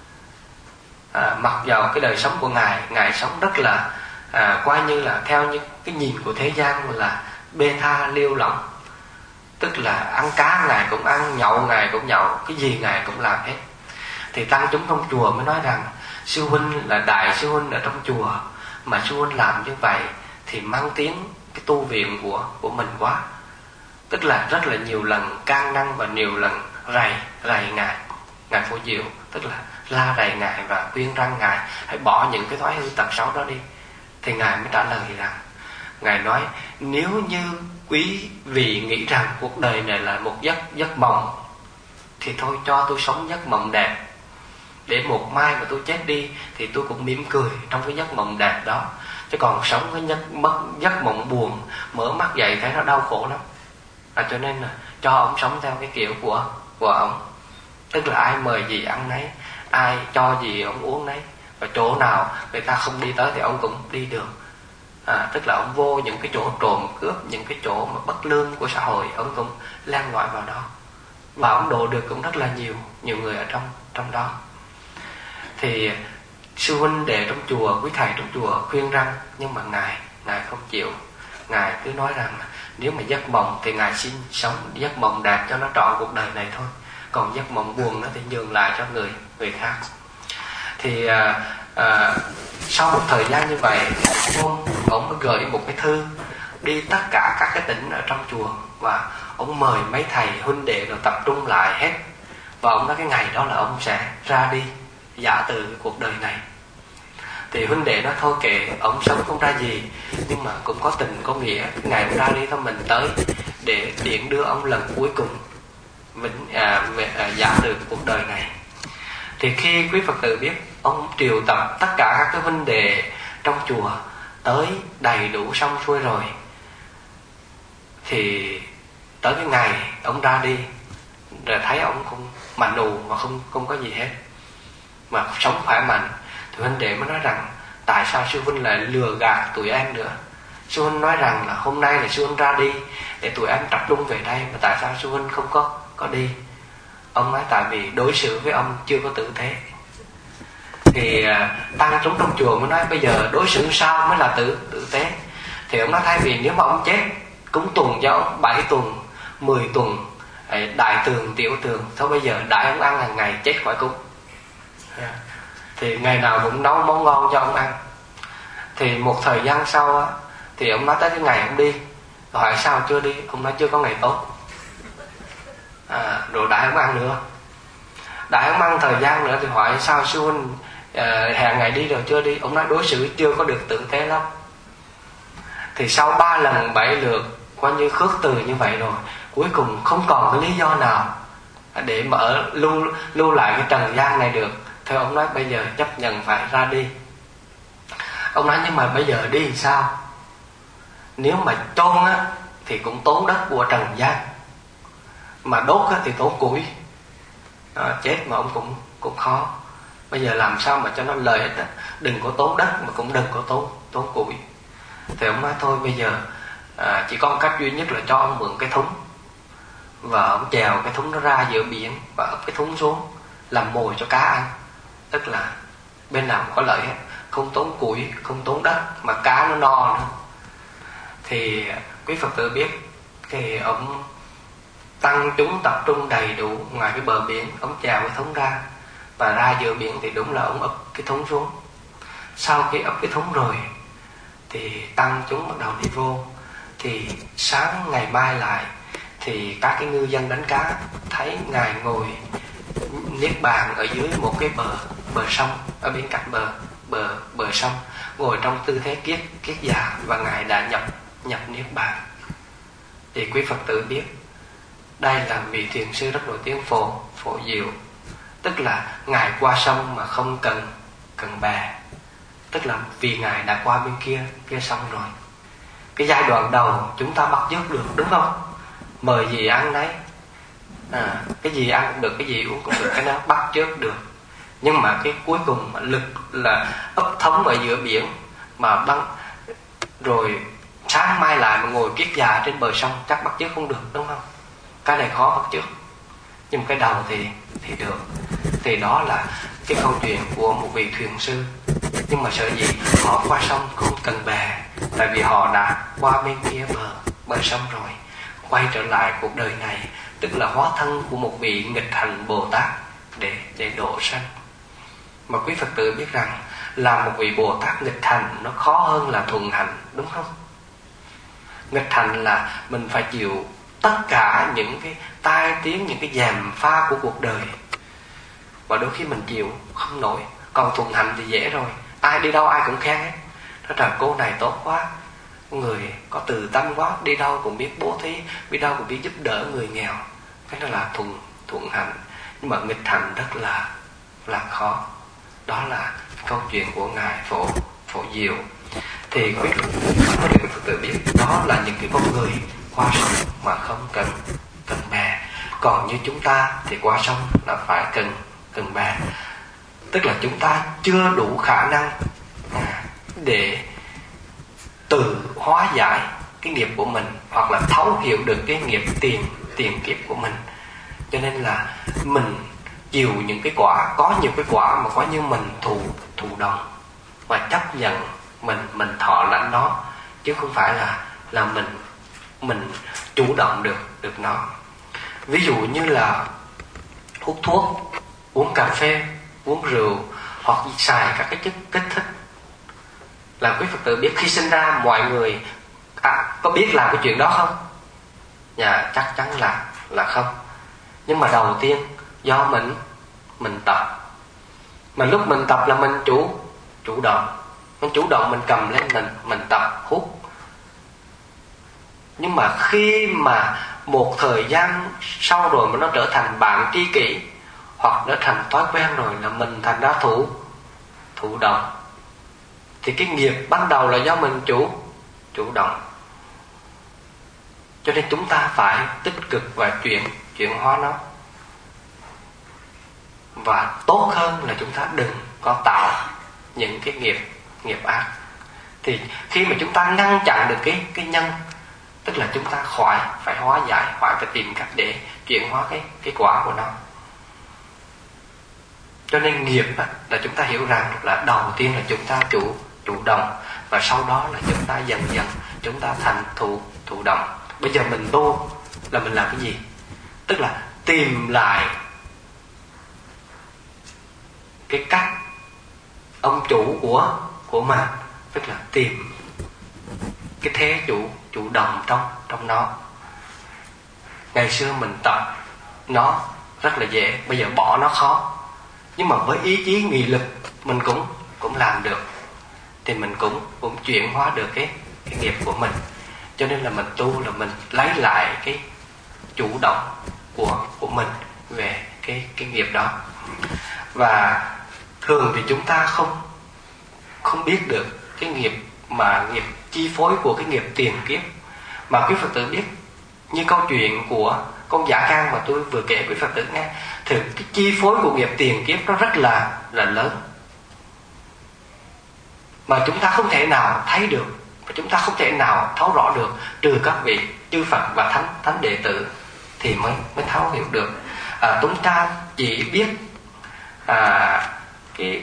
Mặc dầu cái đời sống của Ngài sống rất là coi như là theo những cái nhìn của thế gian là bê tha liêu lỏng, tức là ăn cá Ngài cũng ăn, nhậu Ngài cũng nhậu, cái gì Ngài cũng làm hết. Thì tăng chúng trong chùa mới nói rằng sư huynh là đại sư huynh ở trong chùa, mà sư huynh làm như vậy thì mang tiếng cái tu viện của mình quá. Tức là rất là nhiều lần can ngăn và nhiều lần rầy Ngài Phổ Diệu, tức là la rầy Ngài và khuyên răng Ngài hãy bỏ những cái thói hư tật xấu đó đi. Thì Ngài mới trả lời rằng, Ngài nói nếu như quý vị nghĩ rằng cuộc đời này là một giấc mộng, thì thôi cho tôi sống giấc mộng đẹp, để một mai mà tôi chết đi thì tôi cũng mỉm cười trong cái giấc mộng đẹp đó. Chứ còn sống cái giấc mộng buồn, mở mắt dậy thấy nó đau khổ lắm. Cho nên là cho ông sống theo cái kiểu của ông, tức là ai mời gì ăn nấy, ai cho gì ông uống nấy, và chỗ nào người ta không đi tới thì ông cũng đi được. Tức là ông vô những cái chỗ trộm cướp, những cái chỗ mà bất lương của xã hội, ông cũng lan loại vào đó, và ông độ được cũng rất là nhiều người ở trong đó. Thì sư huynh đệ trong chùa, quý thầy trong chùa khuyên răng, nhưng mà Ngài không chịu. Ngài cứ nói rằng nếu mà giấc mộng thì Ngài xin sống giấc mộng đẹp cho nó trọn cuộc đời này thôi, còn giấc mộng buồn nó thì nhường lại cho người khác. Thì sau một thời gian như vậy, ông mới gửi một cái thư đi tất cả các cái tỉnh ở trong chùa, và ông mời mấy thầy huynh đệ rồi tập trung lại hết. Và ông nói cái ngày đó là ông sẽ ra đi, giả từ cuộc đời này. Thì huynh đệ nói thôi kệ, ông sống không ra gì, nhưng mà cũng có tình có nghĩa, cái ngày ông ra đi thôi mình tới để điện đưa ông lần cuối cùng giả từ cuộc đời này. Thì khi quý Phật tử biết ông triều tập tất cả các cái huynh đệ trong chùa tới đầy đủ xong xuôi rồi, thì tới cái ngày ông ra đi rồi thấy ông không mạnh ù mà không có gì hết, mà sống khỏe mạnh. Thì huynh đệ mới nói rằng tại sao sư huynh lại lừa gạt tụi em nữa? Sư huynh nói rằng là hôm nay là sư huynh ra đi để tụi em tập trung về đây, mà tại sao sư huynh không có đi? Ông nói tại vì đối xử với ông chưa có tử tế. Thì tăng chúng trong chùa mới nói bây giờ đối xử sao mới là tử tế? Thì ông nói thay vì nếu mà ông chết cúng tuần cho ông 7 tuần 10 tuần đại tường tiểu tường, thôi bây giờ đại ông ăn hàng ngày, chết khỏi cúng. Thì ngày nào cũng nấu món ngon cho ông ăn. Thì một thời gian sau thì ông nói tới cái ngày ông đi, hỏi sao chưa đi, ông nói chưa có ngày tốt. Rồi đại ông ăn nữa, đại ông ăn thời gian nữa thì hỏi sao sư huynh hẹn ngày đi rồi chưa đi, ông nói đối xử chưa có được tử tế lắm. Thì sau 3 lần 7 lượt coi như khước từ như vậy rồi, cuối cùng không còn cái lý do nào để mà lưu lại cái trần gian này được. Theo ông nói bây giờ chấp nhận phải ra đi. Ông nói nhưng mà bây giờ đi sao? Nếu mà chôn á thì cũng tốn đất của trần gian, mà đốt á thì tốn củi. Chết mà ông cũng khó. Bây giờ làm sao mà cho nó lời hết á? Đừng có tốn đất mà cũng đừng có tốn củi. Thì ông nói thôi bây giờ chỉ có một cách duy nhất là cho ông mượn cái thúng, và ông chèo cái thúng nó ra giữa biển và ấp cái thúng xuống làm mồi cho cá ăn. Tức là bên nào cũng có lợi hết, không tốn củi, không tốn đất, mà cá nó no nữa. Thì quý Phật tử biết, thì ông tăng chúng tập trung đầy đủ ngoài cái bờ biển, ông chèo cái thúng ra và ra giữa biển, thì đúng là ông ấp cái thúng xuống. Sau khi ấp cái thúng rồi thì tăng chúng bắt đầu đi vô. Thì sáng ngày mai lại thì các cái ngư dân đánh cá thấy ngài ngồi niết bàn ở dưới một cái bờ sông, ở bên cạnh bờ sông, ngồi trong tư thế kiết già, và ngài đã nhập niết bàn. Thì quý Phật tử biết đây là vị thiền sư rất nổi tiếng, Phổ Diệu. Tức là ngài qua sông mà không cần bè, tức là vì ngài đã qua bên kia sông rồi. Cái giai đoạn đầu chúng ta bắt chước được, đúng không? Mời gì ăn đấy, cái gì ăn cũng được, cái gì uống cũng được, cái đó bắt chước được. Nhưng mà cái cuối cùng mà lực là ấp thống ở giữa biển mà băng, rồi sáng mai lại mà ngồi kiết già trên bờ sông, chắc bắt chước không được, đúng không? Cái này khó bắt chước. Nhưng mà cái đầu thì được. Thì đó là cái câu chuyện của một vị thuyền sư. Nhưng mà sợ gì họ qua sông không cần bè, tại vì họ đã qua bên kia bờ sông rồi, quay trở lại cuộc đời này, tức là hóa thân của một vị nghịch hành Bồ Tát để độ sanh. Mà quý Phật tử biết rằng là một vị Bồ Tát nghịch hành nó khó hơn là thuận hành, đúng không? Nghịch hành là mình phải chịu tất cả những cái tai tiếng, những cái gièm pha của cuộc đời, và đôi khi mình chịu không nổi. Còn thuận hành thì dễ rồi, ai đi đâu ai cũng khen hết. Nói rằng cô này tốt quá, người có từ tâm quá, đi đâu cũng biết bố thí, đi đâu cũng biết giúp đỡ người nghèo. Cái đó là thuận hành. Nhưng mà nghịch hành rất là khó. Đó là câu chuyện của ngài Phổ Diệu. Thì quý Phật tử biết đó là những cái con người qua sông mà không cần bè. Còn như chúng ta thì qua sông là phải cần bè. Tức là chúng ta chưa đủ khả năng để tự hóa giải cái nghiệp của mình, hoặc là thấu hiểu được cái nghiệp tiền kiếp của mình. Cho nên là mình chịu những cái quả, có nhiều cái quả mà có như mình thụ động và chấp nhận mình thọ lãnh nó, chứ không phải là mình chủ động được nó. Ví dụ như là hút thuốc, uống cà phê, uống rượu, hoặc xài các cái chất kích thích. Là quý Phật tử biết khi sinh ra mọi người có biết làm cái chuyện đó không? Dạ chắc chắn là không. Nhưng mà đầu tiên do mình tập. Mà lúc mình tập là mình chủ động. Mình chủ động, mình cầm lên mình tập hút. Nhưng mà khi mà một thời gian sau rồi mà nó trở thành bạn tri kỷ, hoặc nó thành thói quen rồi, là mình thành ra thụ động. Thì cái nghiệp ban đầu là do mình chủ động. Cho nên chúng ta phải tích cực và chuyển hóa nó. Và tốt hơn là chúng ta đừng có tạo những cái nghiệp ác. Thì khi mà chúng ta ngăn chặn được cái nhân, tức là chúng ta phải hóa giải, phải tìm cách để chuyển hóa cái quả của nó. Cho nên nghiệp là chúng ta hiểu rằng là đầu tiên là chúng ta chủ động, và sau đó là chúng ta dần dần chúng ta thành thụ động. Bây giờ mình tu là mình làm cái gì? Tức là tìm lại cái cách ông chủ của mình, tức là tìm cái thế chủ động trong nó. Ngày xưa mình tập nó rất là dễ, bây giờ bỏ nó khó. Nhưng mà với ý chí nghị lực mình cũng làm được, thì mình cũng chuyển hóa được cái nghiệp của mình. Cho nên là mình tu là mình lấy lại cái chủ động của mình về cái nghiệp đó. Và thường thì chúng ta không biết được cái nghiệp chi phối của cái nghiệp tiền kiếp. Mà quý Phật tử biết, như câu chuyện của con Dã Can mà tôi vừa kể quý Phật tử nghe, thì cái chi phối của nghiệp tiền kiếp nó rất là lớn, mà chúng ta không thể nào thấy được, và chúng ta không thể nào thấu rõ được, trừ các vị chư Phật và thánh đệ tử thì mới thấu hiểu được. Chúng ta chỉ biết cái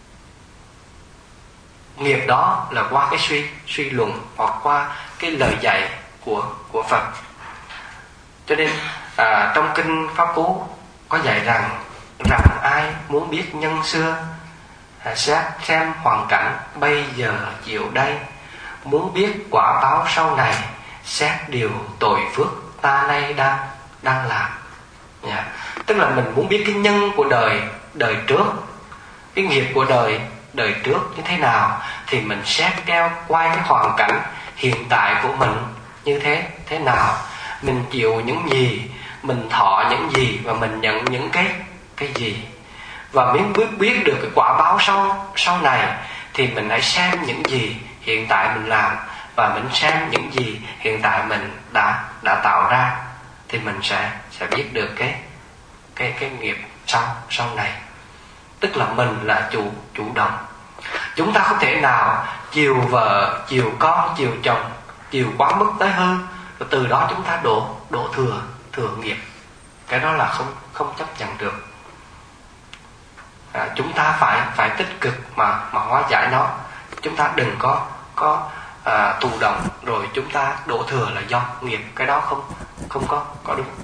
nghiệp đó là qua cái suy luận hoặc qua cái lời dạy của Phật. Cho nên trong kinh Pháp Cú có dạy rằng ai muốn biết nhân xưa, xét xem hoàn cảnh bây giờ chiều đây, muốn biết quả báo sau này, xét điều tội phước ta nay đang làm. Tức là mình muốn biết cái nhân của đời trước, cái nghiệp của đời trước như thế nào, thì mình xét theo qua cái hoàn cảnh hiện tại của mình như thế nào, mình chịu những gì, mình thọ những gì, và mình nhận những cái gì. Và muốn biết được cái quả báo sau này, thì mình hãy xem những gì hiện tại mình làm, và mình xem những gì hiện tại mình đã tạo ra, thì mình sẽ biết được cái nghiệp sau này. Tức là mình là chủ động. Chúng ta không thể nào chiều vợ, chiều con, chiều chồng, chiều quá mức tới hư, rồi từ đó chúng ta đổ thừa nghiệp. Cái đó là không chấp nhận được. Chúng ta phải tích cực mà hóa giải nó. Chúng ta đừng có thụ động rồi chúng ta đổ thừa là do nghiệp. Cái đó không có đúng.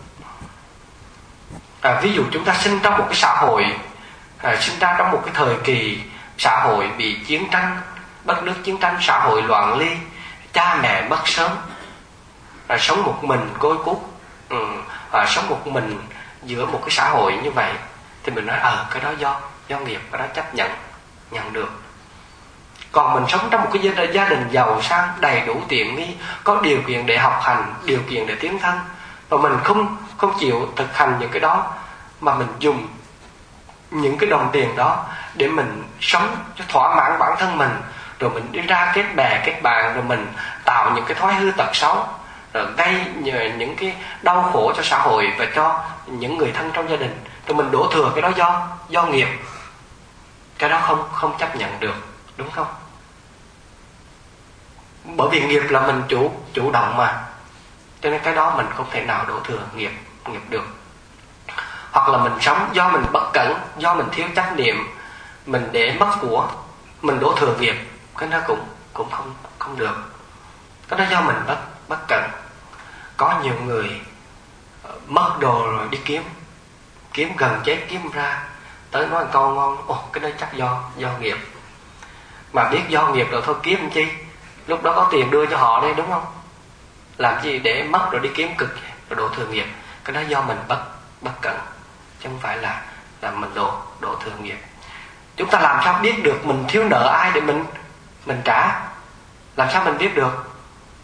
Ví dụ chúng ta sinh trong một cái xã hội, sinh ra trong một cái thời kỳ xã hội bị chiến tranh, đất nước chiến tranh, xã hội loạn ly, cha mẹ mất sớm, sống một mình côi cút, sống một mình giữa một cái xã hội như vậy, thì mình nói cái đó do nghiệp, cái đó chấp nhận được. Còn mình sống trong một cái gia đình giàu sang, đầy đủ tiện nghi, có điều kiện để học hành, điều kiện để tiến thân, và mình không chịu thực hành những cái đó, mà mình dùng những cái đồng tiền đó để mình sống cho thỏa mãn bản thân mình, rồi mình đi ra kết bè kết bạn, rồi mình tạo những cái thói hư tật xấu, rồi gây những cái đau khổ cho xã hội và cho những người thân trong gia đình, rồi mình đổ thừa cái đó do nghiệp. Cái đó không chấp nhận được, đúng không? Bởi vì nghiệp là mình chủ động mà, cho nên cái đó mình không thể nào đổ thừa nghiệp được. Hoặc là mình sống do mình bất cẩn, do mình thiếu trách nhiệm, mình để mất của, mình đổ thừa nghiệp. Cái đó cũng không được. Cái đó do mình bất cẩn. Có nhiều người mất đồ rồi đi kiếm gần chết kiếm ra, tới nói câu ngon, cái đó chắc do nghiệp. Mà biết do nghiệp rồi thôi kiếm làm chi, lúc đó có tiền đưa cho họ đây, đúng không? Làm gì để mất rồi đi kiếm cực rồi đổ thừa nghiệp. Cái đó do mình bất cẩn, chứ không phải là mình đổ thừa nghiệp. Chúng ta làm sao biết được mình thiếu nợ ai để mình trả? Làm sao mình biết được?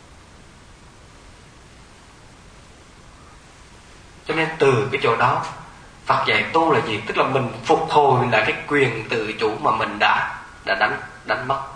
Cho nên từ cái chỗ đó Phật dạy tu là gì? Tức là mình phục hồi lại cái quyền tự chủ mà mình đã đánh mất.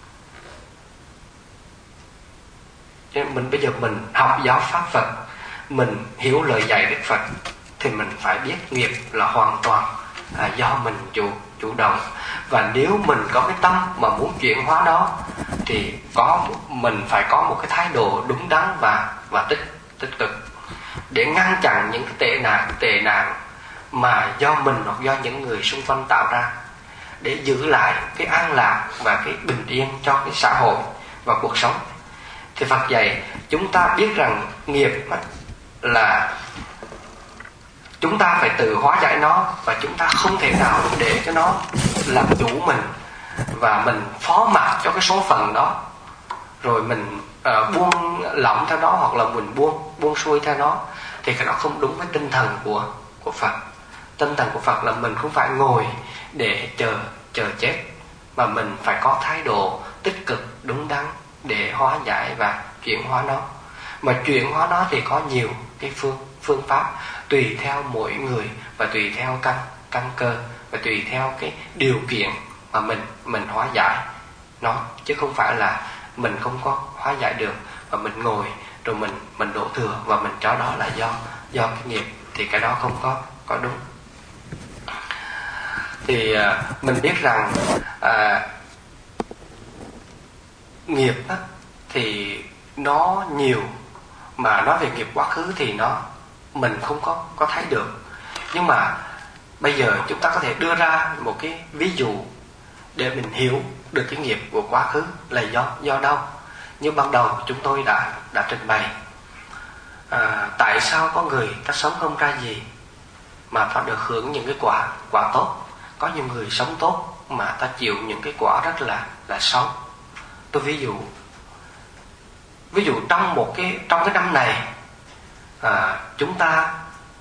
Cho nên bây giờ mình học giáo pháp Phật, mình hiểu lời dạy Đức Phật, thì mình phải biết nghiệp là hoàn toàn do mình chủ động. Và nếu mình có cái tâm mà muốn chuyển hóa đó, thì mình phải có một cái thái độ đúng đắn và tích cực, để ngăn chặn những cái tệ nạn mà do mình hoặc do những người xung quanh tạo ra, để giữ lại cái an lạc và cái bình yên cho cái xã hội và cuộc sống. Thì Phật dạy chúng ta biết rằng nghiệp là chúng ta phải tự hóa giải nó, và chúng ta không thể nào để cho nó làm chủ mình, và mình phó mặc cho cái số phận đó, rồi mình buông lỏng theo nó, hoặc là mình buông xuôi theo nó, thì cái đó không đúng với tinh thần của Phật. Tinh thần của Phật là mình không phải ngồi để chờ chết, mà mình phải có thái độ tích cực đúng đắn để hóa giải và chuyển hóa nó. Mà chuyển hóa nó thì có nhiều cái phương pháp tùy theo mỗi người và tùy theo căn cơ và tùy theo cái điều kiện mà mình hóa giải nó, chứ không phải là mình không có hóa giải được và mình ngồi rồi mình đổ thừa và mình cho đó là do cái nghiệp, thì cái đó không có đúng. Thì mình biết rằng nghiệp á, thì nó nhiều, mà nói về nghiệp quá khứ thì mình không có thấy được. Nhưng mà bây giờ chúng ta có thể đưa ra một cái ví dụ để mình hiểu được cái nghiệp của quá khứ là do đâu. Như ban đầu chúng tôi đã trình bày, tại sao có người ta sống không ra gì mà ta được hưởng những cái quả tốt. Có nhiều người sống tốt mà ta chịu những cái quả rất là xấu. Tôi ví dụ trong cái năm này, chúng ta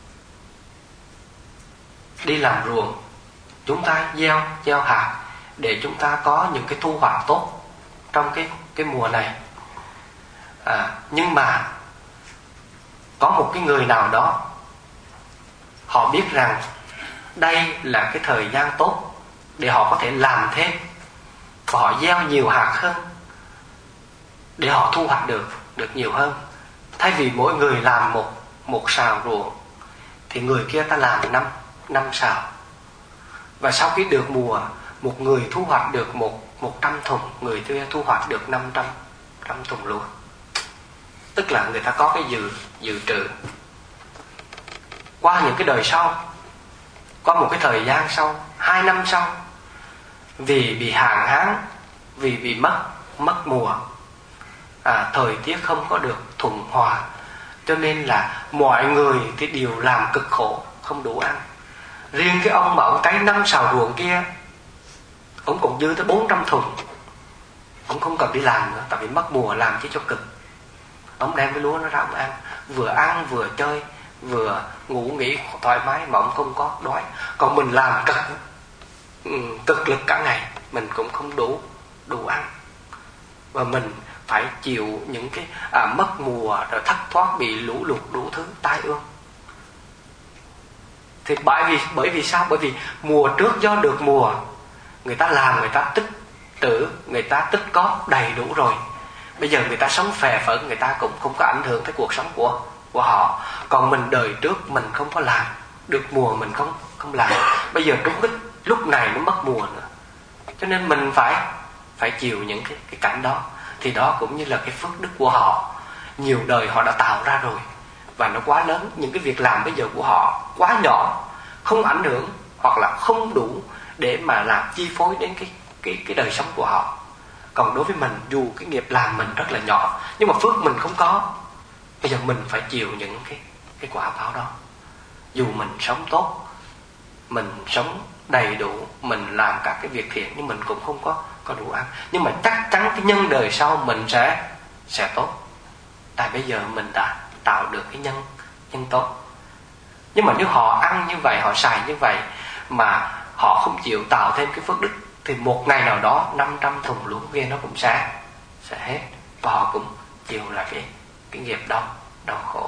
đi làm ruộng, chúng ta gieo hạt để chúng ta có những cái thu hoạch tốt trong cái mùa này. Nhưng mà có một cái người nào đó họ biết rằng đây là cái thời gian tốt để họ có thể làm thêm và họ gieo nhiều hạt hơn để họ thu hoạch được nhiều hơn. Thay vì mỗi người làm một sào ruộng thì người kia ta làm năm sào, và sau khi được mùa, một người thu hoạch được 100 thùng, người kia thu hoạch được 500 thùng lúa. Tức là người ta có cái dự trữ. Qua những cái đời sau, qua một cái thời gian sau, 2 năm sau, vì bị hạn hán, vì bị mất mùa, thời tiết không có được thuận hòa, cho nên là mọi người thì đều làm cực khổ, không đủ ăn. Riêng cái ông mà ông cấy 5 sào ruộng kia, ông cũng dư tới 400 thùng. Ông không cần đi làm nữa, tại vì mất mùa làm chứ cho cực. Ông đem cái lúa nó ra ông ăn vừa chơi vừa ngủ nghỉ thoải mái mà ông không có đói. Còn mình làm cực lực cả ngày, mình cũng không đủ ăn, và mình phải chịu những cái mất mùa, rồi thất thoát, bị lũ lụt, đủ thứ tai ương. Thì bởi vì sao? Bởi vì mùa trước do được mùa, người ta làm, người ta tích trữ, người ta tích góp đầy đủ rồi. Bây giờ người ta sống phè phỡn, người ta cũng không có ảnh hưởng tới cuộc sống của họ. Còn mình đời trước mình không có làm, được mùa mình không làm. Bây giờ đúng cái lúc này nó mất mùa nữa, cho nên mình phải chịu những cái cảnh đó. Thì đó cũng như là cái phước đức của họ, nhiều đời họ đã tạo ra rồi, và nó quá lớn. Những cái việc làm bây giờ của họ quá nhỏ, không ảnh hưởng hoặc là không đủ để mà làm chi phối đến cái đời sống của họ. Còn đối với mình, dù cái nghiệp làm mình rất là nhỏ, nhưng mà phước mình không có, bây giờ mình phải chịu những cái quả báo đó. Dù mình sống tốt, mình sống đầy đủ, mình làm các cái việc thiện, nhưng mình cũng không có đủ ăn. Nhưng mà chắc chắn cái nhân đời sau mình sẽ tốt, tại bây giờ mình đã tạo được cái nhân tốt. Nhưng mà nếu họ ăn như vậy, họ xài như vậy mà họ không chịu tạo thêm cái phước đức, thì một ngày nào đó 500 thùng lúa kia nó cũng sẽ hết, và họ cũng chịu là cái nghiệp đau khổ.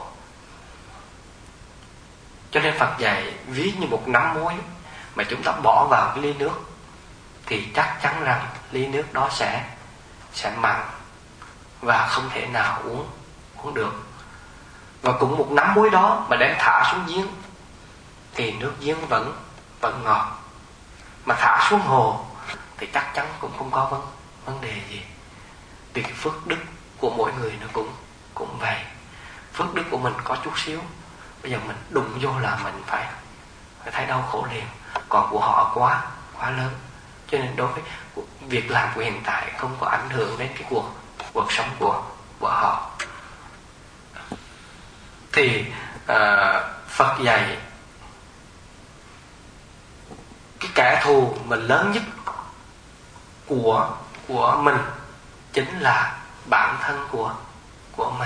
Cho nên Phật dạy ví như một nắm muối mà chúng ta bỏ vào cái ly nước, thì chắc chắn rằng ly nước đó sẽ mặn và không thể nào uống được. Và cũng một nắm muối đó mà đem thả xuống giếng thì nước giếng vẫn ngọt. Mà thả xuống hồ thì chắc chắn cũng không có vấn đề gì. Vì cái phước đức của mỗi người nó cũng vậy. Phước đức của mình có chút xíu, bây giờ mình đụng vô là mình phải thấy đau khổ liền. Còn của họ quá lớn, cho nên đối với việc làm của hiện tại không có ảnh hưởng đến cái cuộc sống của họ. Thì Phật dạy cái kẻ thù mình lớn nhất của mình chính là bản thân của mình.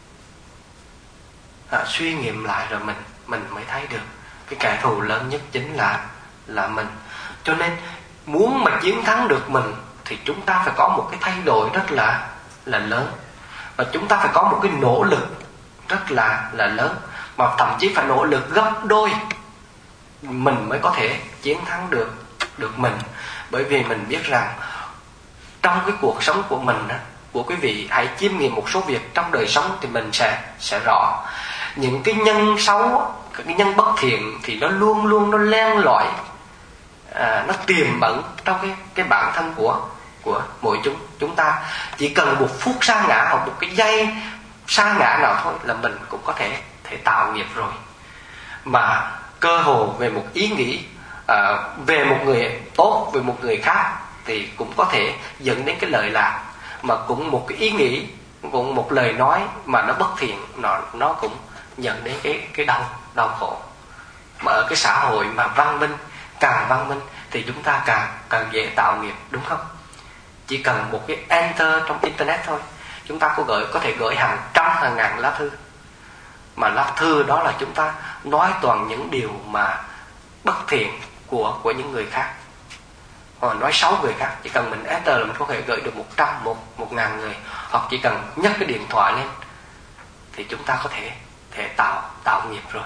Suy nghiệm lại rồi mình mới thấy được cái kẻ thù lớn nhất chính là mình. Cho nên muốn mà chiến thắng được mình thì chúng ta phải có một cái thay đổi rất là lớn, và chúng ta phải có một cái nỗ lực rất là lớn, mà thậm chí phải nỗ lực gấp đôi mình mới có thể chiến thắng được mình. Bởi vì mình biết rằng trong cái cuộc sống của mình của quý vị, hãy chiêm nghiệm một số việc trong đời sống thì mình sẽ rõ. Những cái nhân xấu, cái nhân bất thiện thì nó luôn luôn nó len lỏi, nó tiềm ẩn trong cái bản thân của mỗi chúng ta. Chỉ cần một phút sa ngã hoặc một cái giây sa ngã nào thôi là mình cũng có thể tạo nghiệp rồi. Mà cơ hồ về một ý nghĩ về một người tốt, về một người khác thì cũng có thể dẫn đến cái lời lạc. Mà cũng một cái ý nghĩ, cũng một lời nói mà nó bất thiện, nó cũng dẫn đến cái đau khổ. Mà ở cái xã hội mà văn minh, càng văn minh thì chúng ta càng dễ tạo nghiệp, đúng không? Chỉ cần một cái enter trong internet thôi, chúng ta có thể gửi hàng trăm hàng ngàn lá thư. Mà lá thư đó là chúng ta nói toàn những điều mà bất thiện của những người khác, hoặc nói xấu người khác. Chỉ cần mình enter là mình có thể gửi được 100, 1.000 người. Hoặc chỉ cần nhấc cái điện thoại lên thì chúng ta có thể tạo nghiệp rồi.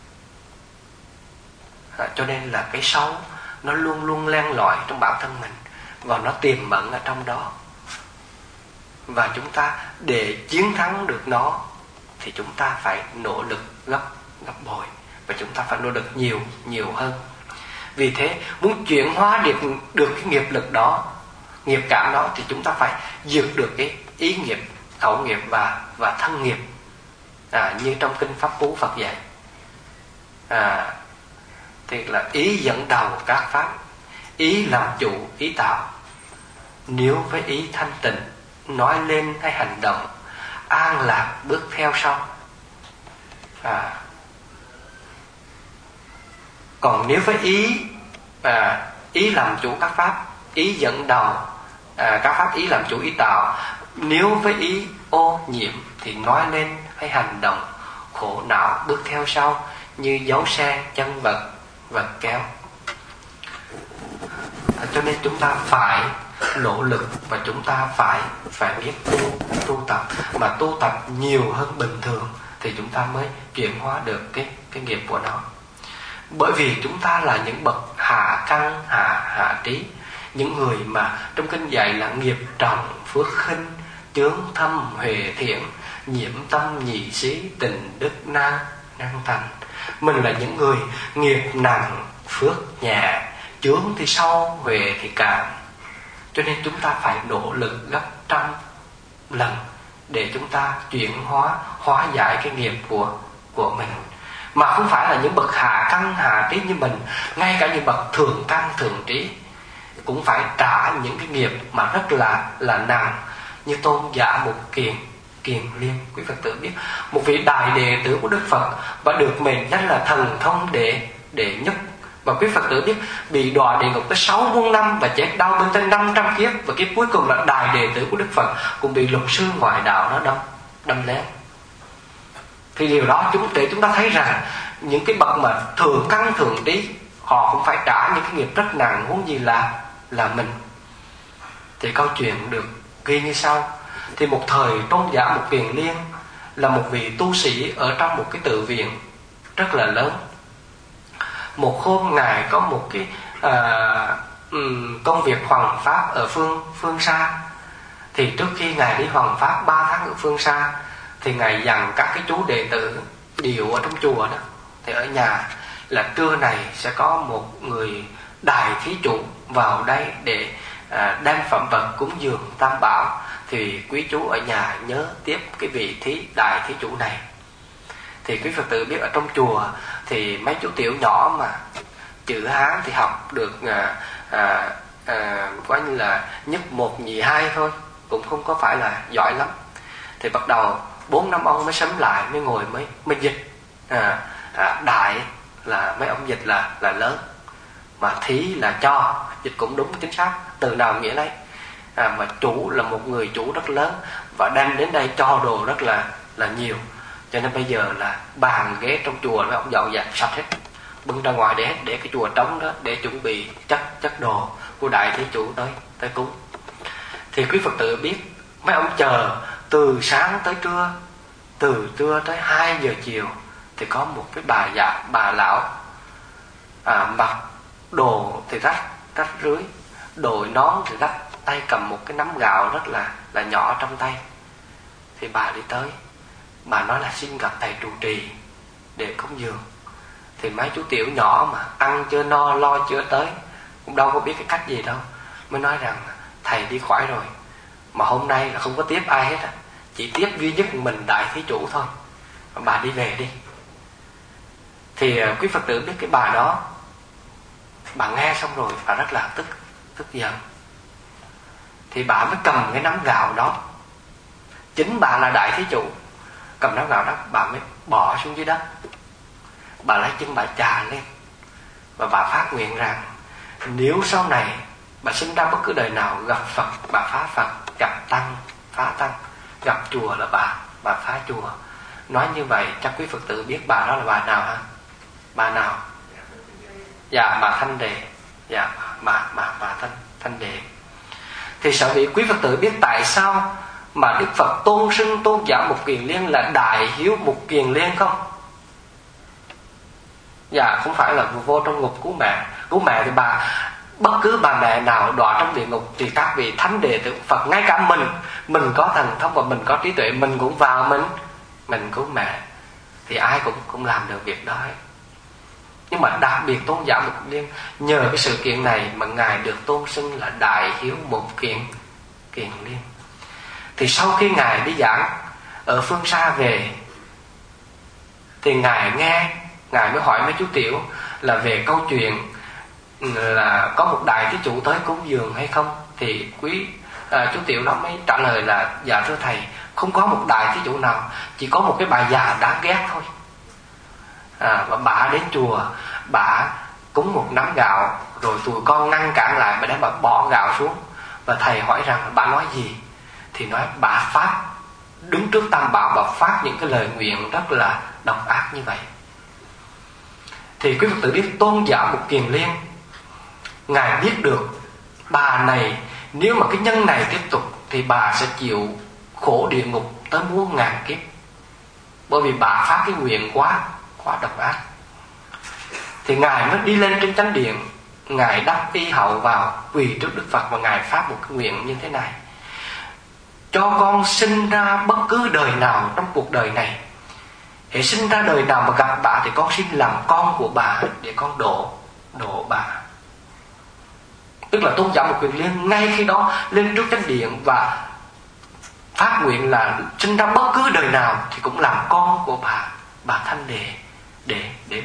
Cho nên là cái xấu nó luôn luôn len lỏi trong bản thân mình, và nó tiềm ẩn ở trong đó. Và chúng ta để chiến thắng được nó thì chúng ta phải nỗ lực gấp bội, và chúng ta phải nỗ lực nhiều hơn. Vì thế muốn chuyển hóa được cái nghiệp lực đó, nghiệp cảm đó, thì chúng ta phải diệt được cái ý nghiệp, khẩu nghiệp và thân nghiệp. Như trong kinh Pháp Cú Phật dạy, thì là ý dẫn đầu các pháp, ý làm chủ ý tạo. Nếu với ý thanh tịnh nói lên hay hành động, an lạc bước theo sau. Còn nếu với ý làm chủ các pháp, ý dẫn đầu các pháp, ý làm chủ ý tạo. Nếu với ý ô nhiễm thì nói lên hay hành động, khổ não bước theo sau, như dấu xe chân vật kéo. Cho nên chúng ta phải nỗ lực, và chúng ta phải biết tu tập. Mà tu tập nhiều hơn bình thường thì chúng ta mới chuyển hóa được cái nghiệp của nó. Bởi vì chúng ta là những bậc hạ căn hạ trí, những người mà trong kinh dạy là nghiệp trọng phước khinh, chướng thâm huệ thiện, nhiễm tâm nhị xí, tình đức năng thành. Mình là những người nghiệp nặng phước nhẹ, chướng thì sâu, huệ thì cạn. Cho nên chúng ta phải nỗ lực gấp trăm lần để chúng ta chuyển hóa giải cái nghiệp của mình. Mà không phải là những bậc hạ căn hạ trí như mình, ngay cả những bậc thường căn thường trí cũng phải trả những cái nghiệp mà rất là nặng. Như Tôn giả Mục Kiền Liên, quý Phật tử biết, một vị đại đệ tử của Đức Phật và được mệnh danh là thần thông đệ nhất. Và quý Phật tử biết, bị đọa địa ngục tới 6 muôn năm và chết đau bên trên 500 kiếp, và kiếp cuối cùng là đại đệ tử của Đức Phật cũng bị luật sư ngoại đạo nó đâm lén. Thì điều đó để chúng ta thấy rằng những cái bậc mà thường căn thường trí, họ cũng phải trả những cái nghiệp rất nặng, huống gì là mình. Thì câu chuyện được ghi như sau. Thì một thời Tôn giả Mục Kiền Liên là một vị tu sĩ ở trong một cái tự viện rất là lớn. Một hôm ngài có một cái công việc hoằng pháp ở phương xa. Thì trước khi ngài đi hoằng pháp 3 tháng ở phương xa, thì ngài dặn các cái chú đệ tử điều ở trong chùa đó, thì ở nhà là trưa này sẽ có một người đại thí chủ vào đây để đem phẩm vật cúng dường tam bảo. Thì quý chú ở nhà nhớ tiếp cái vị đại thí chủ này. Thì quý Phật tử biết ở trong chùa thì mấy chú tiểu nhỏ mà chữ Hán thì học được coi như là nhất một nhì hai thôi, cũng không có phải là giỏi lắm. Thì bắt đầu 4-5 ông mới sắm lại, mới ngồi mới dịch. Đại là mấy ông dịch là lớn, mà thí là cho, dịch cũng đúng chính xác, từ nào nghĩa đấy. Mà chủ là một người chủ rất lớn và đem đến đây cho đồ rất là nhiều. Cho nên bây giờ là bàn ghế trong chùa mấy ông dọn dẹp sạch hết, bưng ra ngoài để cái chùa trống đó, để chuẩn bị chất đồ của đại thí chủ tới cúng. Thì quý Phật tử biết mấy ông chờ từ sáng tới trưa từ trưa tới 2 giờ chiều thì có một cái bà lão mặc đồ thì rách rưới, đội nón thì rách, tay cầm một cái nắm gạo rất là nhỏ trong tay. Thì bà đi tới, bà nói là xin gặp thầy trụ trì để cúng dường. Thì mấy chú tiểu nhỏ mà ăn chưa no lo chưa tới, cũng đâu có biết cái cách gì đâu, mới nói rằng thầy đi khỏi rồi, mà hôm nay là không có tiếp ai hết á, chỉ tiếp duy nhất mình đại thí chủ thôi, bà đi về đi. Thì quý Phật tử biết cái bà đó, bà nghe xong rồi bà rất là tức giận. Thì bà mới cầm cái nắm gạo đó, chính bà là đại thí chủ, cầm nắm gạo đó bà mới bỏ xuống dưới đất. Bà lấy chân bà chà lên và bà phát nguyện rằng nếu sau này bà sinh ra bất cứ đời nào gặp Phật bà phá Phật, gặp Tăng phá Tăng, gặp chùa là bà phá chùa. Nói như vậy chắc quý Phật tử biết bà đó là bà nào hả? Bà nào? Dạ bà Thanh Đề. Dạ bà Thanh Đề. Thì sở dĩ quý Phật tử biết tại sao mà Đức Phật tôn xưng tôn giả Mục Kiền Liên là Đại Hiếu Mục Kiền Liên không? Dạ không phải là vô trong ngục cứu mẹ. Cứu mẹ thì bất cứ bà mẹ nào đọa trong địa ngục thì các vị thánh đệ tử Phật, ngay cả mình có thần thông và mình có trí tuệ, mình cũng vào mình cứu mẹ, thì ai cũng làm được việc đó ấy. Nhưng mà đặc biệt tôn giả Mục Kiền Liên, nhờ cái sự kiện này mà ngài được tôn xưng là Đại Hiếu Mục Kiền Liên. Thì sau khi ngài đi giảng ở phương xa về, thì ngài mới hỏi mấy chú tiểu là về câu chuyện là có một đại thí chủ tới cúng dường hay không. Thì chú tiểu đó mới trả lời là dạ thưa thầy, không có một đại thí chủ nào, chỉ có một cái bà già đáng ghét thôi. Và bà đến chùa, bà cúng một nắm gạo, rồi tụi con ngăn cản lại, để bà bỏ gạo xuống. Và thầy hỏi rằng bà nói gì, thì nói bà phát đứng trước Tam Bảo, bà phát những cái lời nguyện rất là độc ác như vậy. Thì quý Phật tử biết tôn giả Mục Kiền Liên, ngài biết được bà này nếu mà cái nhân này tiếp tục thì bà sẽ chịu khổ địa ngục tới muôn ngàn kiếp, bởi vì bà phát cái nguyện quá độc ác. Thì ngài mới đi lên trên chánh điện, ngài đắp y hậu vào quỳ trước Đức Phật, và ngài phát một cái nguyện như thế này: cho con sinh ra bất cứ đời nào trong cuộc đời này, hễ sinh ra đời nào mà gặp bà thì con xin làm con của bà để con độ bà. Tức là tôn giả Mục Kiền Liên ngay khi đó lên trước chánh điện và phát nguyện là sinh ra bất cứ đời nào thì cũng làm con của bà Thanh Đề để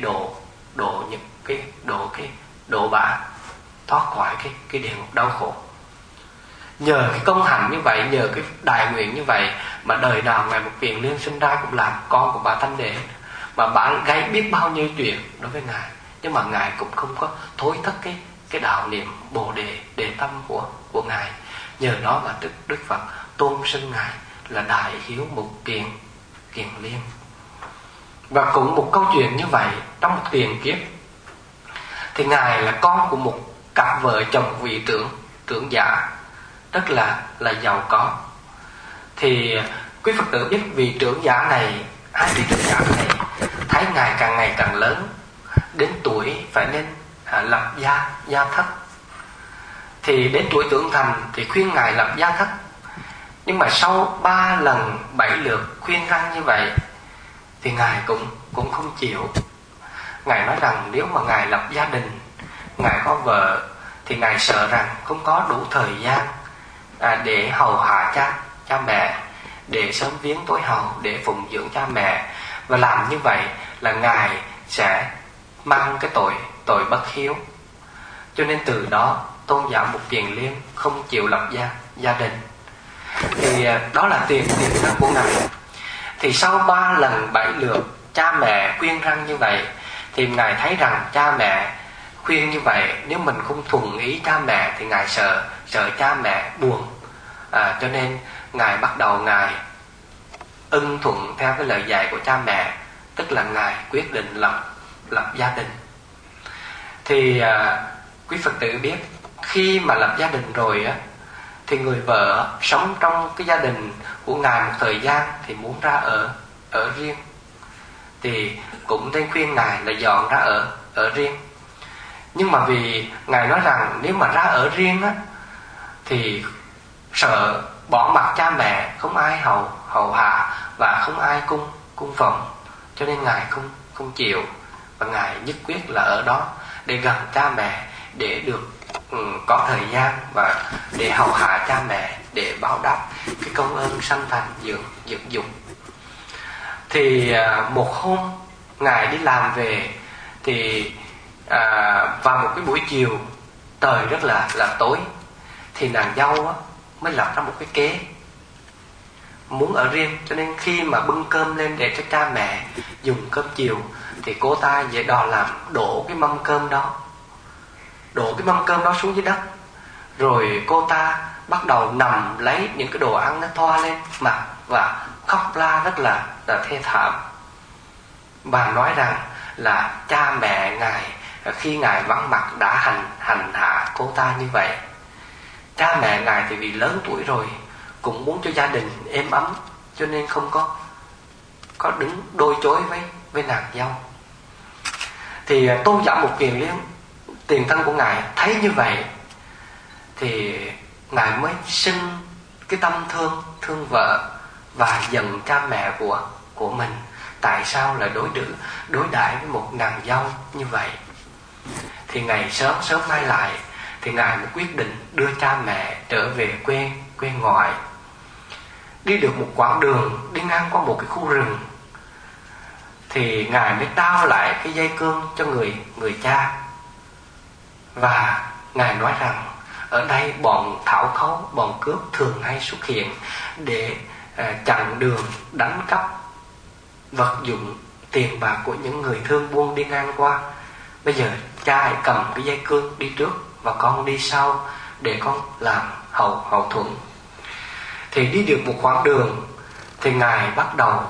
độ bà thoát khỏi cái địa ngục đau khổ. Nhờ cái công hạnh như vậy, nhờ cái đại nguyện như vậy mà đời nào ngài Mục Kiền Liên sinh ra cũng làm con của bà Thanh Đề, mà bà gây biết bao nhiêu chuyện đối với ngài, nhưng mà ngài cũng không có thối thất cái đạo niệm Bồ đề tâm của ngài. Nhờ đó mà Đức Phật tôn xưng ngài là Đại Hiếu Mục Kiền Liên. Và cũng một câu chuyện như vậy, trong một tiền kiếp thì ngài là con của một cặp vợ chồng vị trưởng giả rất là giàu có. Thì quý Phật tử biết vị trưởng giả này, hai vị trưởng giả này thấy ngài càng ngày càng lớn, đến tuổi phải nên lập gia thất. Thì đến tuổi trưởng thành thì khuyên ngài lập gia thất, nhưng mà sau 3 lần 7 lượt khuyên răn như vậy thì ngài cũng không chịu. Ngài nói rằng nếu mà ngài lập gia đình, ngài có vợ, thì ngài sợ rằng không có đủ thời gian để hầu hạ cha mẹ, để sớm viếng tối hầu, để phụng dưỡng cha mẹ. Và làm như vậy là ngài sẽ mang cái tội bất hiếu. Cho nên từ đó tôn giả Mục Kiền Liên không chịu lập gia đình. Thì đó là tiền thân của ngài. Thì sau 3 lần 7 lượt cha mẹ khuyên răn như vậy, thì ngài thấy rằng cha mẹ khuyên như vậy, nếu mình không thuận ý cha mẹ thì ngài sợ cha mẹ buồn. Cho nên ngài bắt đầu ngài ưng thuận theo cái lời dạy của cha mẹ, tức là ngài quyết định lập gia đình. Thì quý Phật tử biết khi mà lập gia đình rồi á, thì người vợ sống trong cái gia đình của ngài một thời gian thì muốn ra ở ở riêng. Thì cũng nên khuyên Ngài là dọn ra ở riêng. Nhưng mà vì Ngài nói rằng nếu mà ra ở riêng á, thì sợ bỏ mặc cha mẹ, không ai hầu hạ và không ai cung phụng, cho nên Ngài không chịu. Và Ngài nhất quyết là ở đó để gần cha mẹ, để được có thời gian và để hầu hạ cha mẹ, để báo đáp cái công ơn sanh thành dưỡng dục. Thì một hôm Ngài đi làm về, thì vào một cái buổi chiều trời rất là tối, thì nàng dâu á, mới lập ra một cái kế muốn ở riêng. Cho nên khi mà bưng cơm lên để cho cha mẹ dùng cơm chiều, thì cô ta dễ đò làm đổ cái mâm cơm đó xuống dưới đất. Rồi cô ta bắt đầu nằm lấy những cái đồ ăn nó thoa lên mặt và khóc la rất là thê thảm. Bà nói rằng là cha mẹ Ngài khi Ngài vắng mặt đã hành hạ cô ta như vậy. Cha mẹ Ngài thì vì lớn tuổi rồi, cũng muốn cho gia đình êm ấm, cho nên không có đứng đôi chối với nàng dâu. Thì Tôn giả Mục Kiền Liên, tiền thân của Ngài, thấy như vậy thì Ngài mới sinh cái tâm thương vợ và giận cha mẹ của mình. Tại sao lại đối đãi với một nàng dâu như vậy? Thì ngày sớm nay lại, thì Ngài mới quyết định đưa cha mẹ trở về quê ngoại. Đi được một quãng đường, đi ngang qua một cái khu rừng, thì Ngài mới trao lại cái dây cương cho người cha. Và Ngài nói rằng ở đây bọn thảo khấu, bọn cướp thường hay xuất hiện để chặn đường, đánh cắp vật dụng, tiền bạc của những người thương buôn đi ngang qua. Bây giờ cha hãy cầm cái dây cương đi trước và con đi sau, để con làm hậu thuẫn. Thì đi được một quãng đường, thì Ngài bắt đầu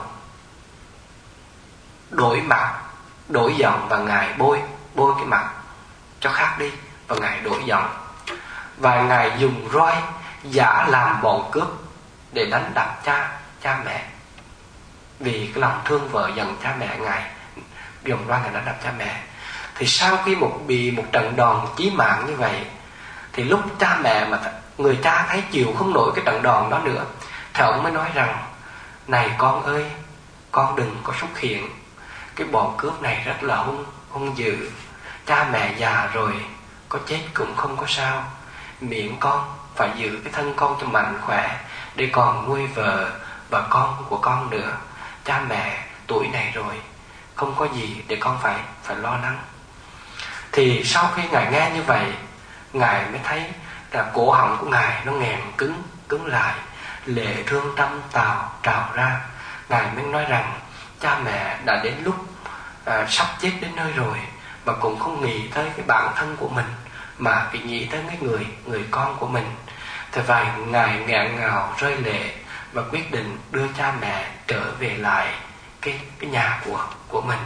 đổi mặt, đổi giọng, và Ngài bôi cái mặt cho khác đi, và Ngài đổi giọng. Và Ngài dùng roi giả làm bọn cướp để đánh đập cha mẹ. Vì cái lòng thương vợ giận cha mẹ, Ngài dùng roi Ngài đánh đập cha mẹ. Thì sau khi bị một trận đòn chí mạng như vậy, thì lúc cha mẹ mà người cha thấy chịu không nổi cái trận đòn đó nữa, thì ông mới nói rằng: này con ơi, con đừng có xuất hiện. Cái bọn cướp này rất là hung dữ. Cha mẹ già rồi, có chết cũng không có sao, miễn con phải giữ cái thân con cho mạnh khỏe, để còn nuôi vợ và con của con nữa. Cha mẹ tuổi này rồi, không có gì để con phải lo lắng. Thì sau khi Ngài nghe như vậy, Ngài mới thấy là cổ họng của Ngài nó nghẹn cứng lại, lệ thương tâm trào ra. Ngài mới nói rằng cha mẹ đã đến lúc sắp chết đến nơi rồi, mà cũng không nghĩ tới cái bản thân của mình, mà phải nghĩ tới cái người con của mình. Thì vậy Ngài nghẹn ngào rơi lệ và quyết định đưa cha mẹ trở về lại cái nhà của mình.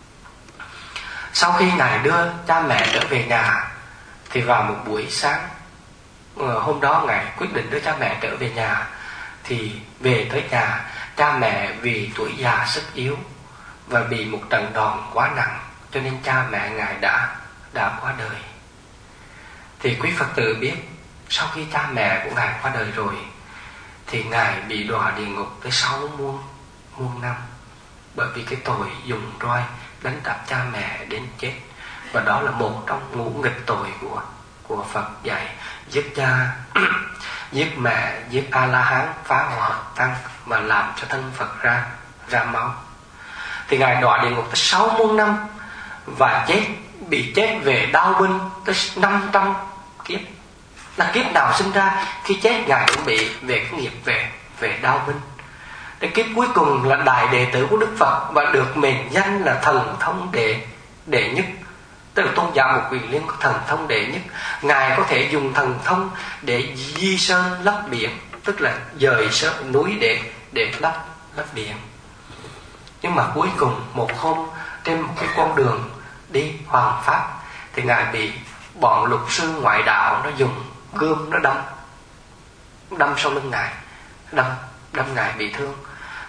Sau khi Ngài đưa cha mẹ trở về nhà, thì vào một buổi sáng hôm đó Ngài quyết định đưa cha mẹ trở về nhà. Thì về tới nhà, cha mẹ vì tuổi già sức yếu và bị một trận đòn quá nặng, cho nên cha mẹ Ngài đã qua đời. Thì quý Phật tử biết, sau khi cha mẹ của Ngài qua đời rồi, thì Ngài bị đọa địa ngục tới 6 muôn năm, bởi vì cái tội dùng roi đánh đập cha mẹ đến chết. Và đó là một trong ngũ nghịch tội của Phật dạy: giết cha, giết mẹ, giết A-la-hán, phá hòa tăng, và làm cho thân Phật ra máu. Thì Ngài đọa địa ngục tới 6 muôn năm, và bị chết về đau binh tới 500 kiếp. Là kiếp nào sinh ra, khi chết Ngài cũng bị về cái nghiệp về đau binh. Đến kiếp cuối cùng là đại đệ tử của Đức Phật, và được mệnh danh là thần thông đệ nhất. Tức là Tôn giả Mục Kiền Liên có thần thông đệ nhất. Ngài có thể dùng thần thông để di sơn lấp biển, tức là dời núi để lấp biển. Nhưng mà cuối cùng một hôm, trên một cái con đường đi hoằng pháp, thì Ngài bị bọn luật sư ngoại đạo nó dùng gươm nó đâm sau lưng Ngài, đâm Ngài bị thương.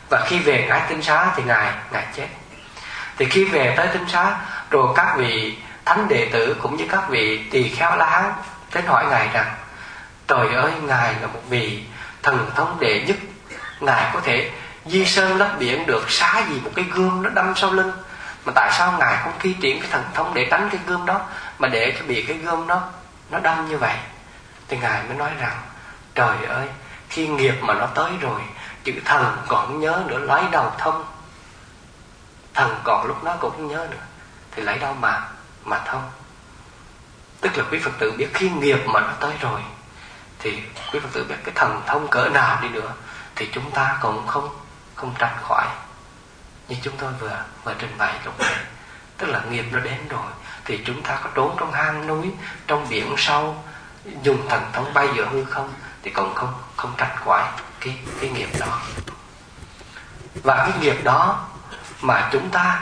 Và khi về ngài Tinh Xá thì ngài chết. Thì khi về tới Tinh Xá rồi, các vị thánh đệ tử cũng như các vị tỳ kheo La Hán đến hỏi ngài rằng: trời ơi, ngài là một vị thần thông đệ nhất, ngài có thể di sơn lấp biển được, xá gì một cái gươm nó đâm sau lưng, mà tại sao ngài không thi triển cái thần thông để tránh cái gươm đó, mà để bị cái gươm nó đâm như vậy? Thì ngài mới nói rằng: trời ơi, khi nghiệp mà nó tới rồi, chữ thần còn không nhớ nữa, lấy đâu thông? Thần còn lúc đó cũng không nhớ nữa, thì lấy đâu mà thông? Tức là quý Phật tử biết khi nghiệp mà nó tới rồi, thì quý Phật tử biết cái thần thông cỡ nào đi nữa thì chúng ta cũng không tránh khỏi. Như chúng tôi vừa trình bày lúc này, tức là nghiệp nó đến rồi thì chúng ta có trốn trong hang núi, trong biển sâu, dùng thần thông bay giữa hư không, thì cũng không tránh khỏi cái nghiệp đó. Và cái nghiệp đó mà chúng ta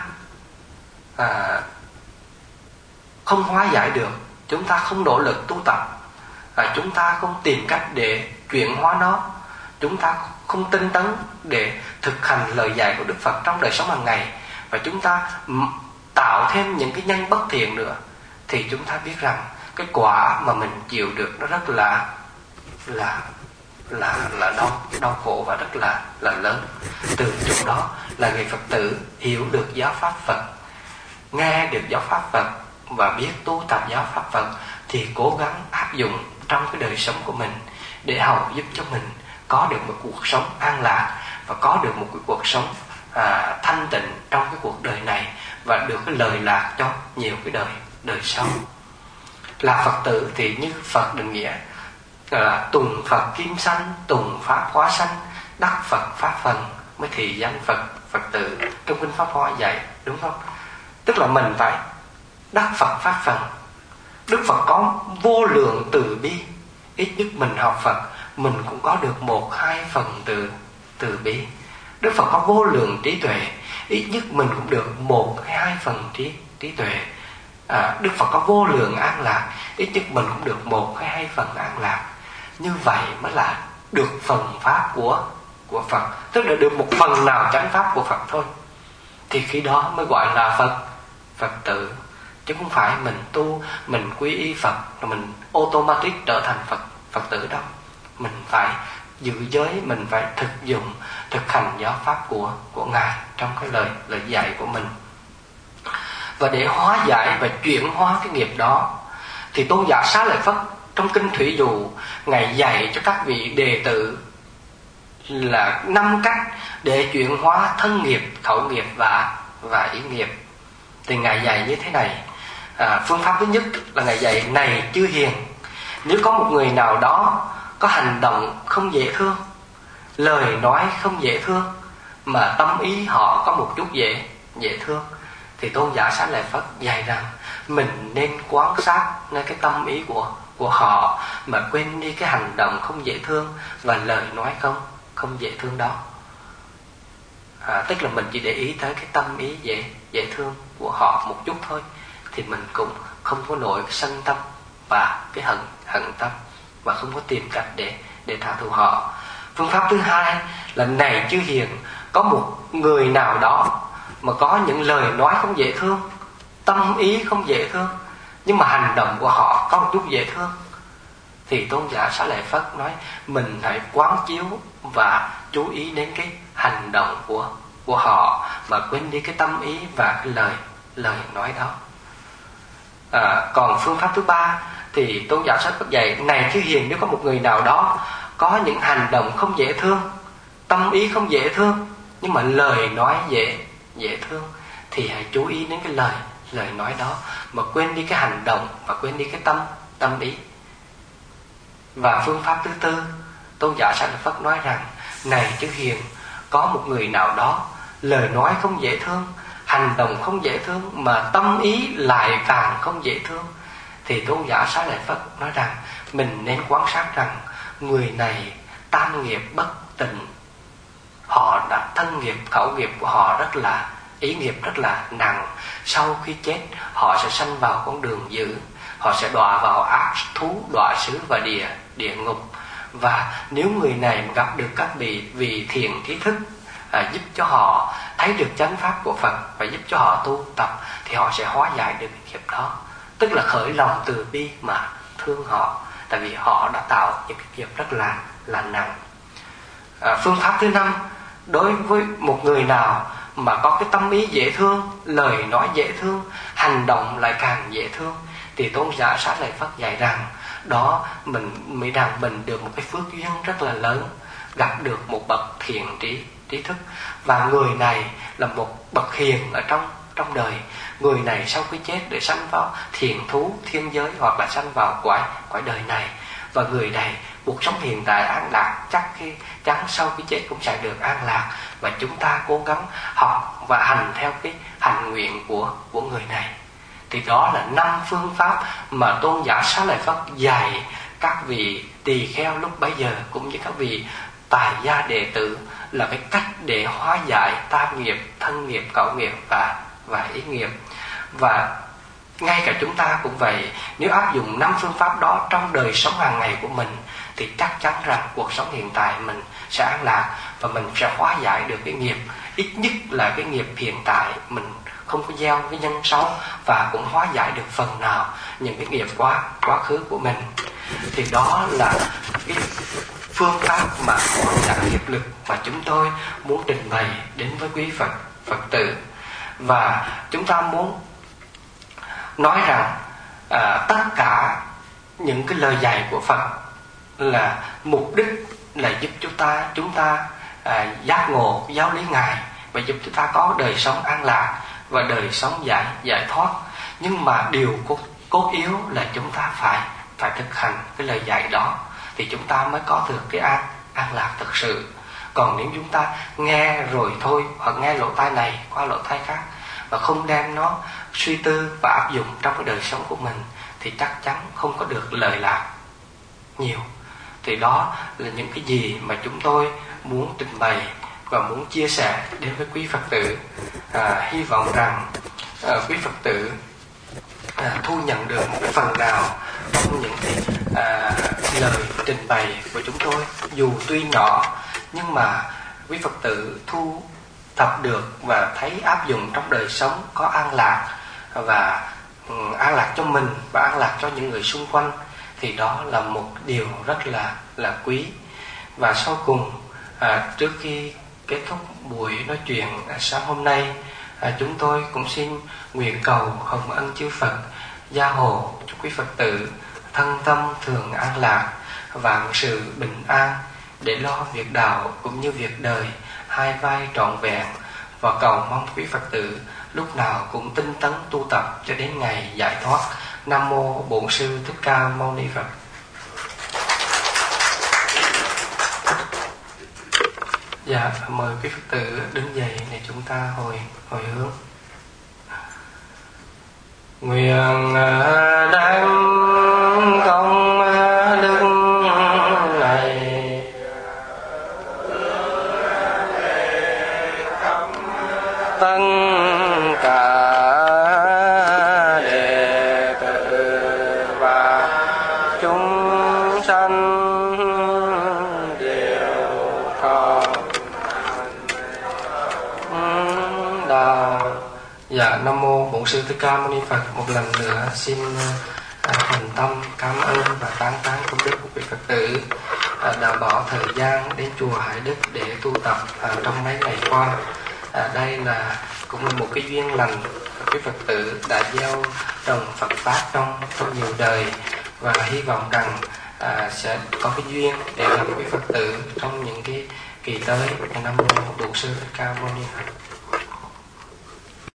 không hóa giải được, chúng ta không nỗ lực tu tập, chúng ta không tìm cách để chuyển hóa nó, chúng ta không tinh tấn để thực hành lời dạy của Đức Phật trong đời sống hàng ngày, và chúng ta tạo thêm những cái nhân bất thiện nữa, thì chúng ta biết rằng cái quả mà mình chịu được nó rất là đau khổ và rất là lớn. Từ chỗ đó là người Phật tử hiểu được giáo pháp Phật, nghe được giáo pháp Phật và biết tu tập giáo pháp Phật, thì cố gắng áp dụng trong cái đời sống của mình để hầu giúp cho mình có được một cuộc sống an lạc và có được một cái cuộc sống thanh tịnh trong cái cuộc đời này, và được cái lời lạc cho nhiều cái đời sau. Là Phật tử thì như Phật định nghĩa là tùng Phật kim sanh, tùng Pháp hóa sanh, đắc Phật Pháp phần, mới thì danh Phật tử. Trong kinh Pháp Hoa dạy, đúng không? Tức là mình phải đắc Phật Pháp phần. Đức Phật có vô lượng từ bi, ít nhất mình học Phật mình cũng có được 1-2 phần từ bi. Đức Phật có vô lượng trí tuệ, ít nhất mình cũng được 1-2 phần trí tuệ. Đức Phật có vô lượng an lạc, ít nhất mình cũng được 1-2 phần an lạc. Như vậy mới là được phần pháp của Phật, tức là được một phần nào chánh pháp của Phật thôi. Thì khi đó mới gọi là Phật tử, chứ không phải mình tu, mình quy y Phật rồi mình automatic trở thành Phật tử đâu. Mình phải giữ giới, mình phải thực hành giáo pháp của Ngài trong cái lời dạy của mình. Và để hóa giải và chuyển hóa cái nghiệp đó, thì Tôn giả Xá Lợi Phất trong kinh Thủy Dụ, Ngài dạy cho các vị đệ tử là 5 cách để chuyển hóa thân nghiệp, khẩu nghiệp và ý nghiệp. Thì Ngài dạy như thế này. Phương pháp thứ nhất là Ngài dạy: này chư hiền, nếu có một người nào đó có hành động không dễ thương, lời nói không dễ thương, mà tâm ý họ có một chút dễ thương, thì Tôn giả Xá Lợi Phất dạy rằng mình nên quan sát ngay cái tâm ý của họ, mà quên đi cái hành động không dễ thương và lời nói không dễ thương đó. Tức là mình chỉ để ý tới cái tâm ý dễ thương của họ một chút thôi, thì mình cũng không có nổi cái sân tâm và cái hận tâm, và không có tìm cách để trả thù họ. Phương pháp thứ hai là: này chư hiền, có một người nào đó mà có những lời nói không dễ thương, tâm ý không dễ thương, nhưng mà hành động của họ có một chút dễ thương, thì Tôn giả Xá Lợi Phất nói mình hãy quán chiếu và chú ý đến cái hành động của họ, mà quên đi cái tâm ý và cái lời nói đó. Còn phương pháp thứ ba thì Tôn giả Xá Lợi Phất dạy: này chư hiền, nếu có một người nào đó có những hành động không dễ thương, tâm ý không dễ thương, nhưng mà lời nói dễ thương, thì hãy chú ý đến cái lời nói đó, mà quên đi cái hành động và quên đi cái tâm ý. Và phương pháp thứ tư, Tôn giả Xá Lợi Phất nói rằng: này chư hiền, có một người nào đó lời nói không dễ thương, hành động không dễ thương, mà tâm ý lại càng không dễ thương, thì Tôn giả Xá Lợi Phất nói rằng mình nên quan sát rằng người này tam nghiệp bất tịnh, họ đã thân nghiệp, khẩu nghiệp của họ rất là, ý nghiệp rất là nặng. Sau khi chết họ sẽ sanh vào con đường dữ, họ sẽ đọa vào ác thú, đọa xứ và địa ngục. Và nếu người này gặp được các vị thiện trí thức giúp cho họ thấy được chánh pháp của Phật và giúp cho họ tu tập, thì họ sẽ hóa giải được cái nghiệp đó. Tức là khởi lòng từ bi mà thương họ, tại vì họ đã tạo những cái nghiệp rất là nặng. Phương pháp thứ 5, đối với một người nào mà có cái tâm ý dễ thương, lời nói dễ thương, hành động lại càng dễ thương, thì tôn giả Xá Lợi Phất dạy rằng đó mình được một cái phước duyên rất là lớn, gặp được một bậc thiện trí thức, và người này là một bậc hiền ở trong đời. Người này sau khi chết để sanh vào thiền thú thiên giới, hoặc là sanh vào cõi đời này, và người này cuộc sống hiện tại an lạc, chắc sau khi chết cũng sẽ được an lạc. Và chúng ta cố gắng học và hành theo cái hành nguyện của người này. Thì đó là 5 phương pháp mà tôn giả Xá Lợi Phất dạy các vị tỳ kheo lúc bấy giờ, cũng như các vị tài gia đệ tử, là cái cách để hóa giải tam nghiệp, thân nghiệp, khẩu nghiệp và ý nghiệp. Và ngay cả chúng ta cũng vậy, nếu áp dụng 5 phương pháp đó trong đời sống hàng ngày của mình, thì chắc chắn rằng cuộc sống hiện tại mình sẽ an lạc, và mình sẽ hóa giải được cái nghiệp, ít nhất là cái nghiệp hiện tại mình không có gieo cái nhân xấu, và cũng hóa giải được phần nào những cái nghiệp quá khứ của mình. Thì đó là cái phương pháp mà hóa giải nghiệp lực mà chúng tôi muốn trình bày đến với quý Phật tử. Và chúng ta muốn nói rằng tất cả những cái lời dạy của Phật là mục đích là giúp chúng ta giác ngộ giáo lý Ngài, và giúp chúng ta có đời sống an lạc và đời sống giải thoát. Nhưng mà điều cốt yếu là chúng ta phải thực hành cái lời dạy đó, thì chúng ta mới có được cái an lạc thực sự. Còn nếu chúng ta nghe rồi thôi, hoặc nghe lỗ tai này qua lỗ tai khác, và không đem nó suy tư và áp dụng trong cái đời sống của mình, thì chắc chắn không có được lợi lạc nhiều. Thì đó là những cái gì mà chúng tôi muốn trình bày và muốn chia sẻ đến với quý Phật tử. Hy vọng rằng quý Phật tử thu nhận được một cái phần nào trong những cái lời trình bày của chúng tôi, dù tuy nhỏ, nhưng mà quý Phật tử thu thập được và thấy áp dụng trong đời sống có an lạc, và an lạc cho mình và an lạc cho những người xung quanh, thì đó là một điều rất là quý. Và sau cùng, trước khi kết thúc buổi nói chuyện sáng hôm nay, chúng tôi cũng xin nguyện cầu hồng ân chư Phật gia hộ cho quý Phật tử thân tâm thường an lạc, vạn sự bình an, để lo việc đạo cũng như việc đời hai vai trọn vẹn, và cầu mong quý Phật tử lúc nào cũng tinh tấn tu tập cho đến ngày giải thoát. Nam mô Bổn Sư Thích Ca Mâu Ni Phật. Dạ, mời quý Phật tử đứng dậy để chúng ta hồi hướng. Nguyện đăng công đức này tất cả đệ tử và chúng sanh đều có đạo. Dạ, Nam mô Bổn Sư Thích Ca Mâu Ni Phật. Một lần nữa xin thành tâm cảm ơn và tán thán công đức của quý Phật tử đã bỏ thời gian đến chùa Hải Đức để tu tập trong mấy ngày qua. Đây cũng là một cái duyên lành quý Phật tử đã gieo trồng Phật pháp trong nhiều đời, và hy vọng rằng sẽ có cái duyên để gặp quý Phật tử trong những cái kỳ tới. Nam mô Bổn Sư Thích Ca Mâu Ni Phật.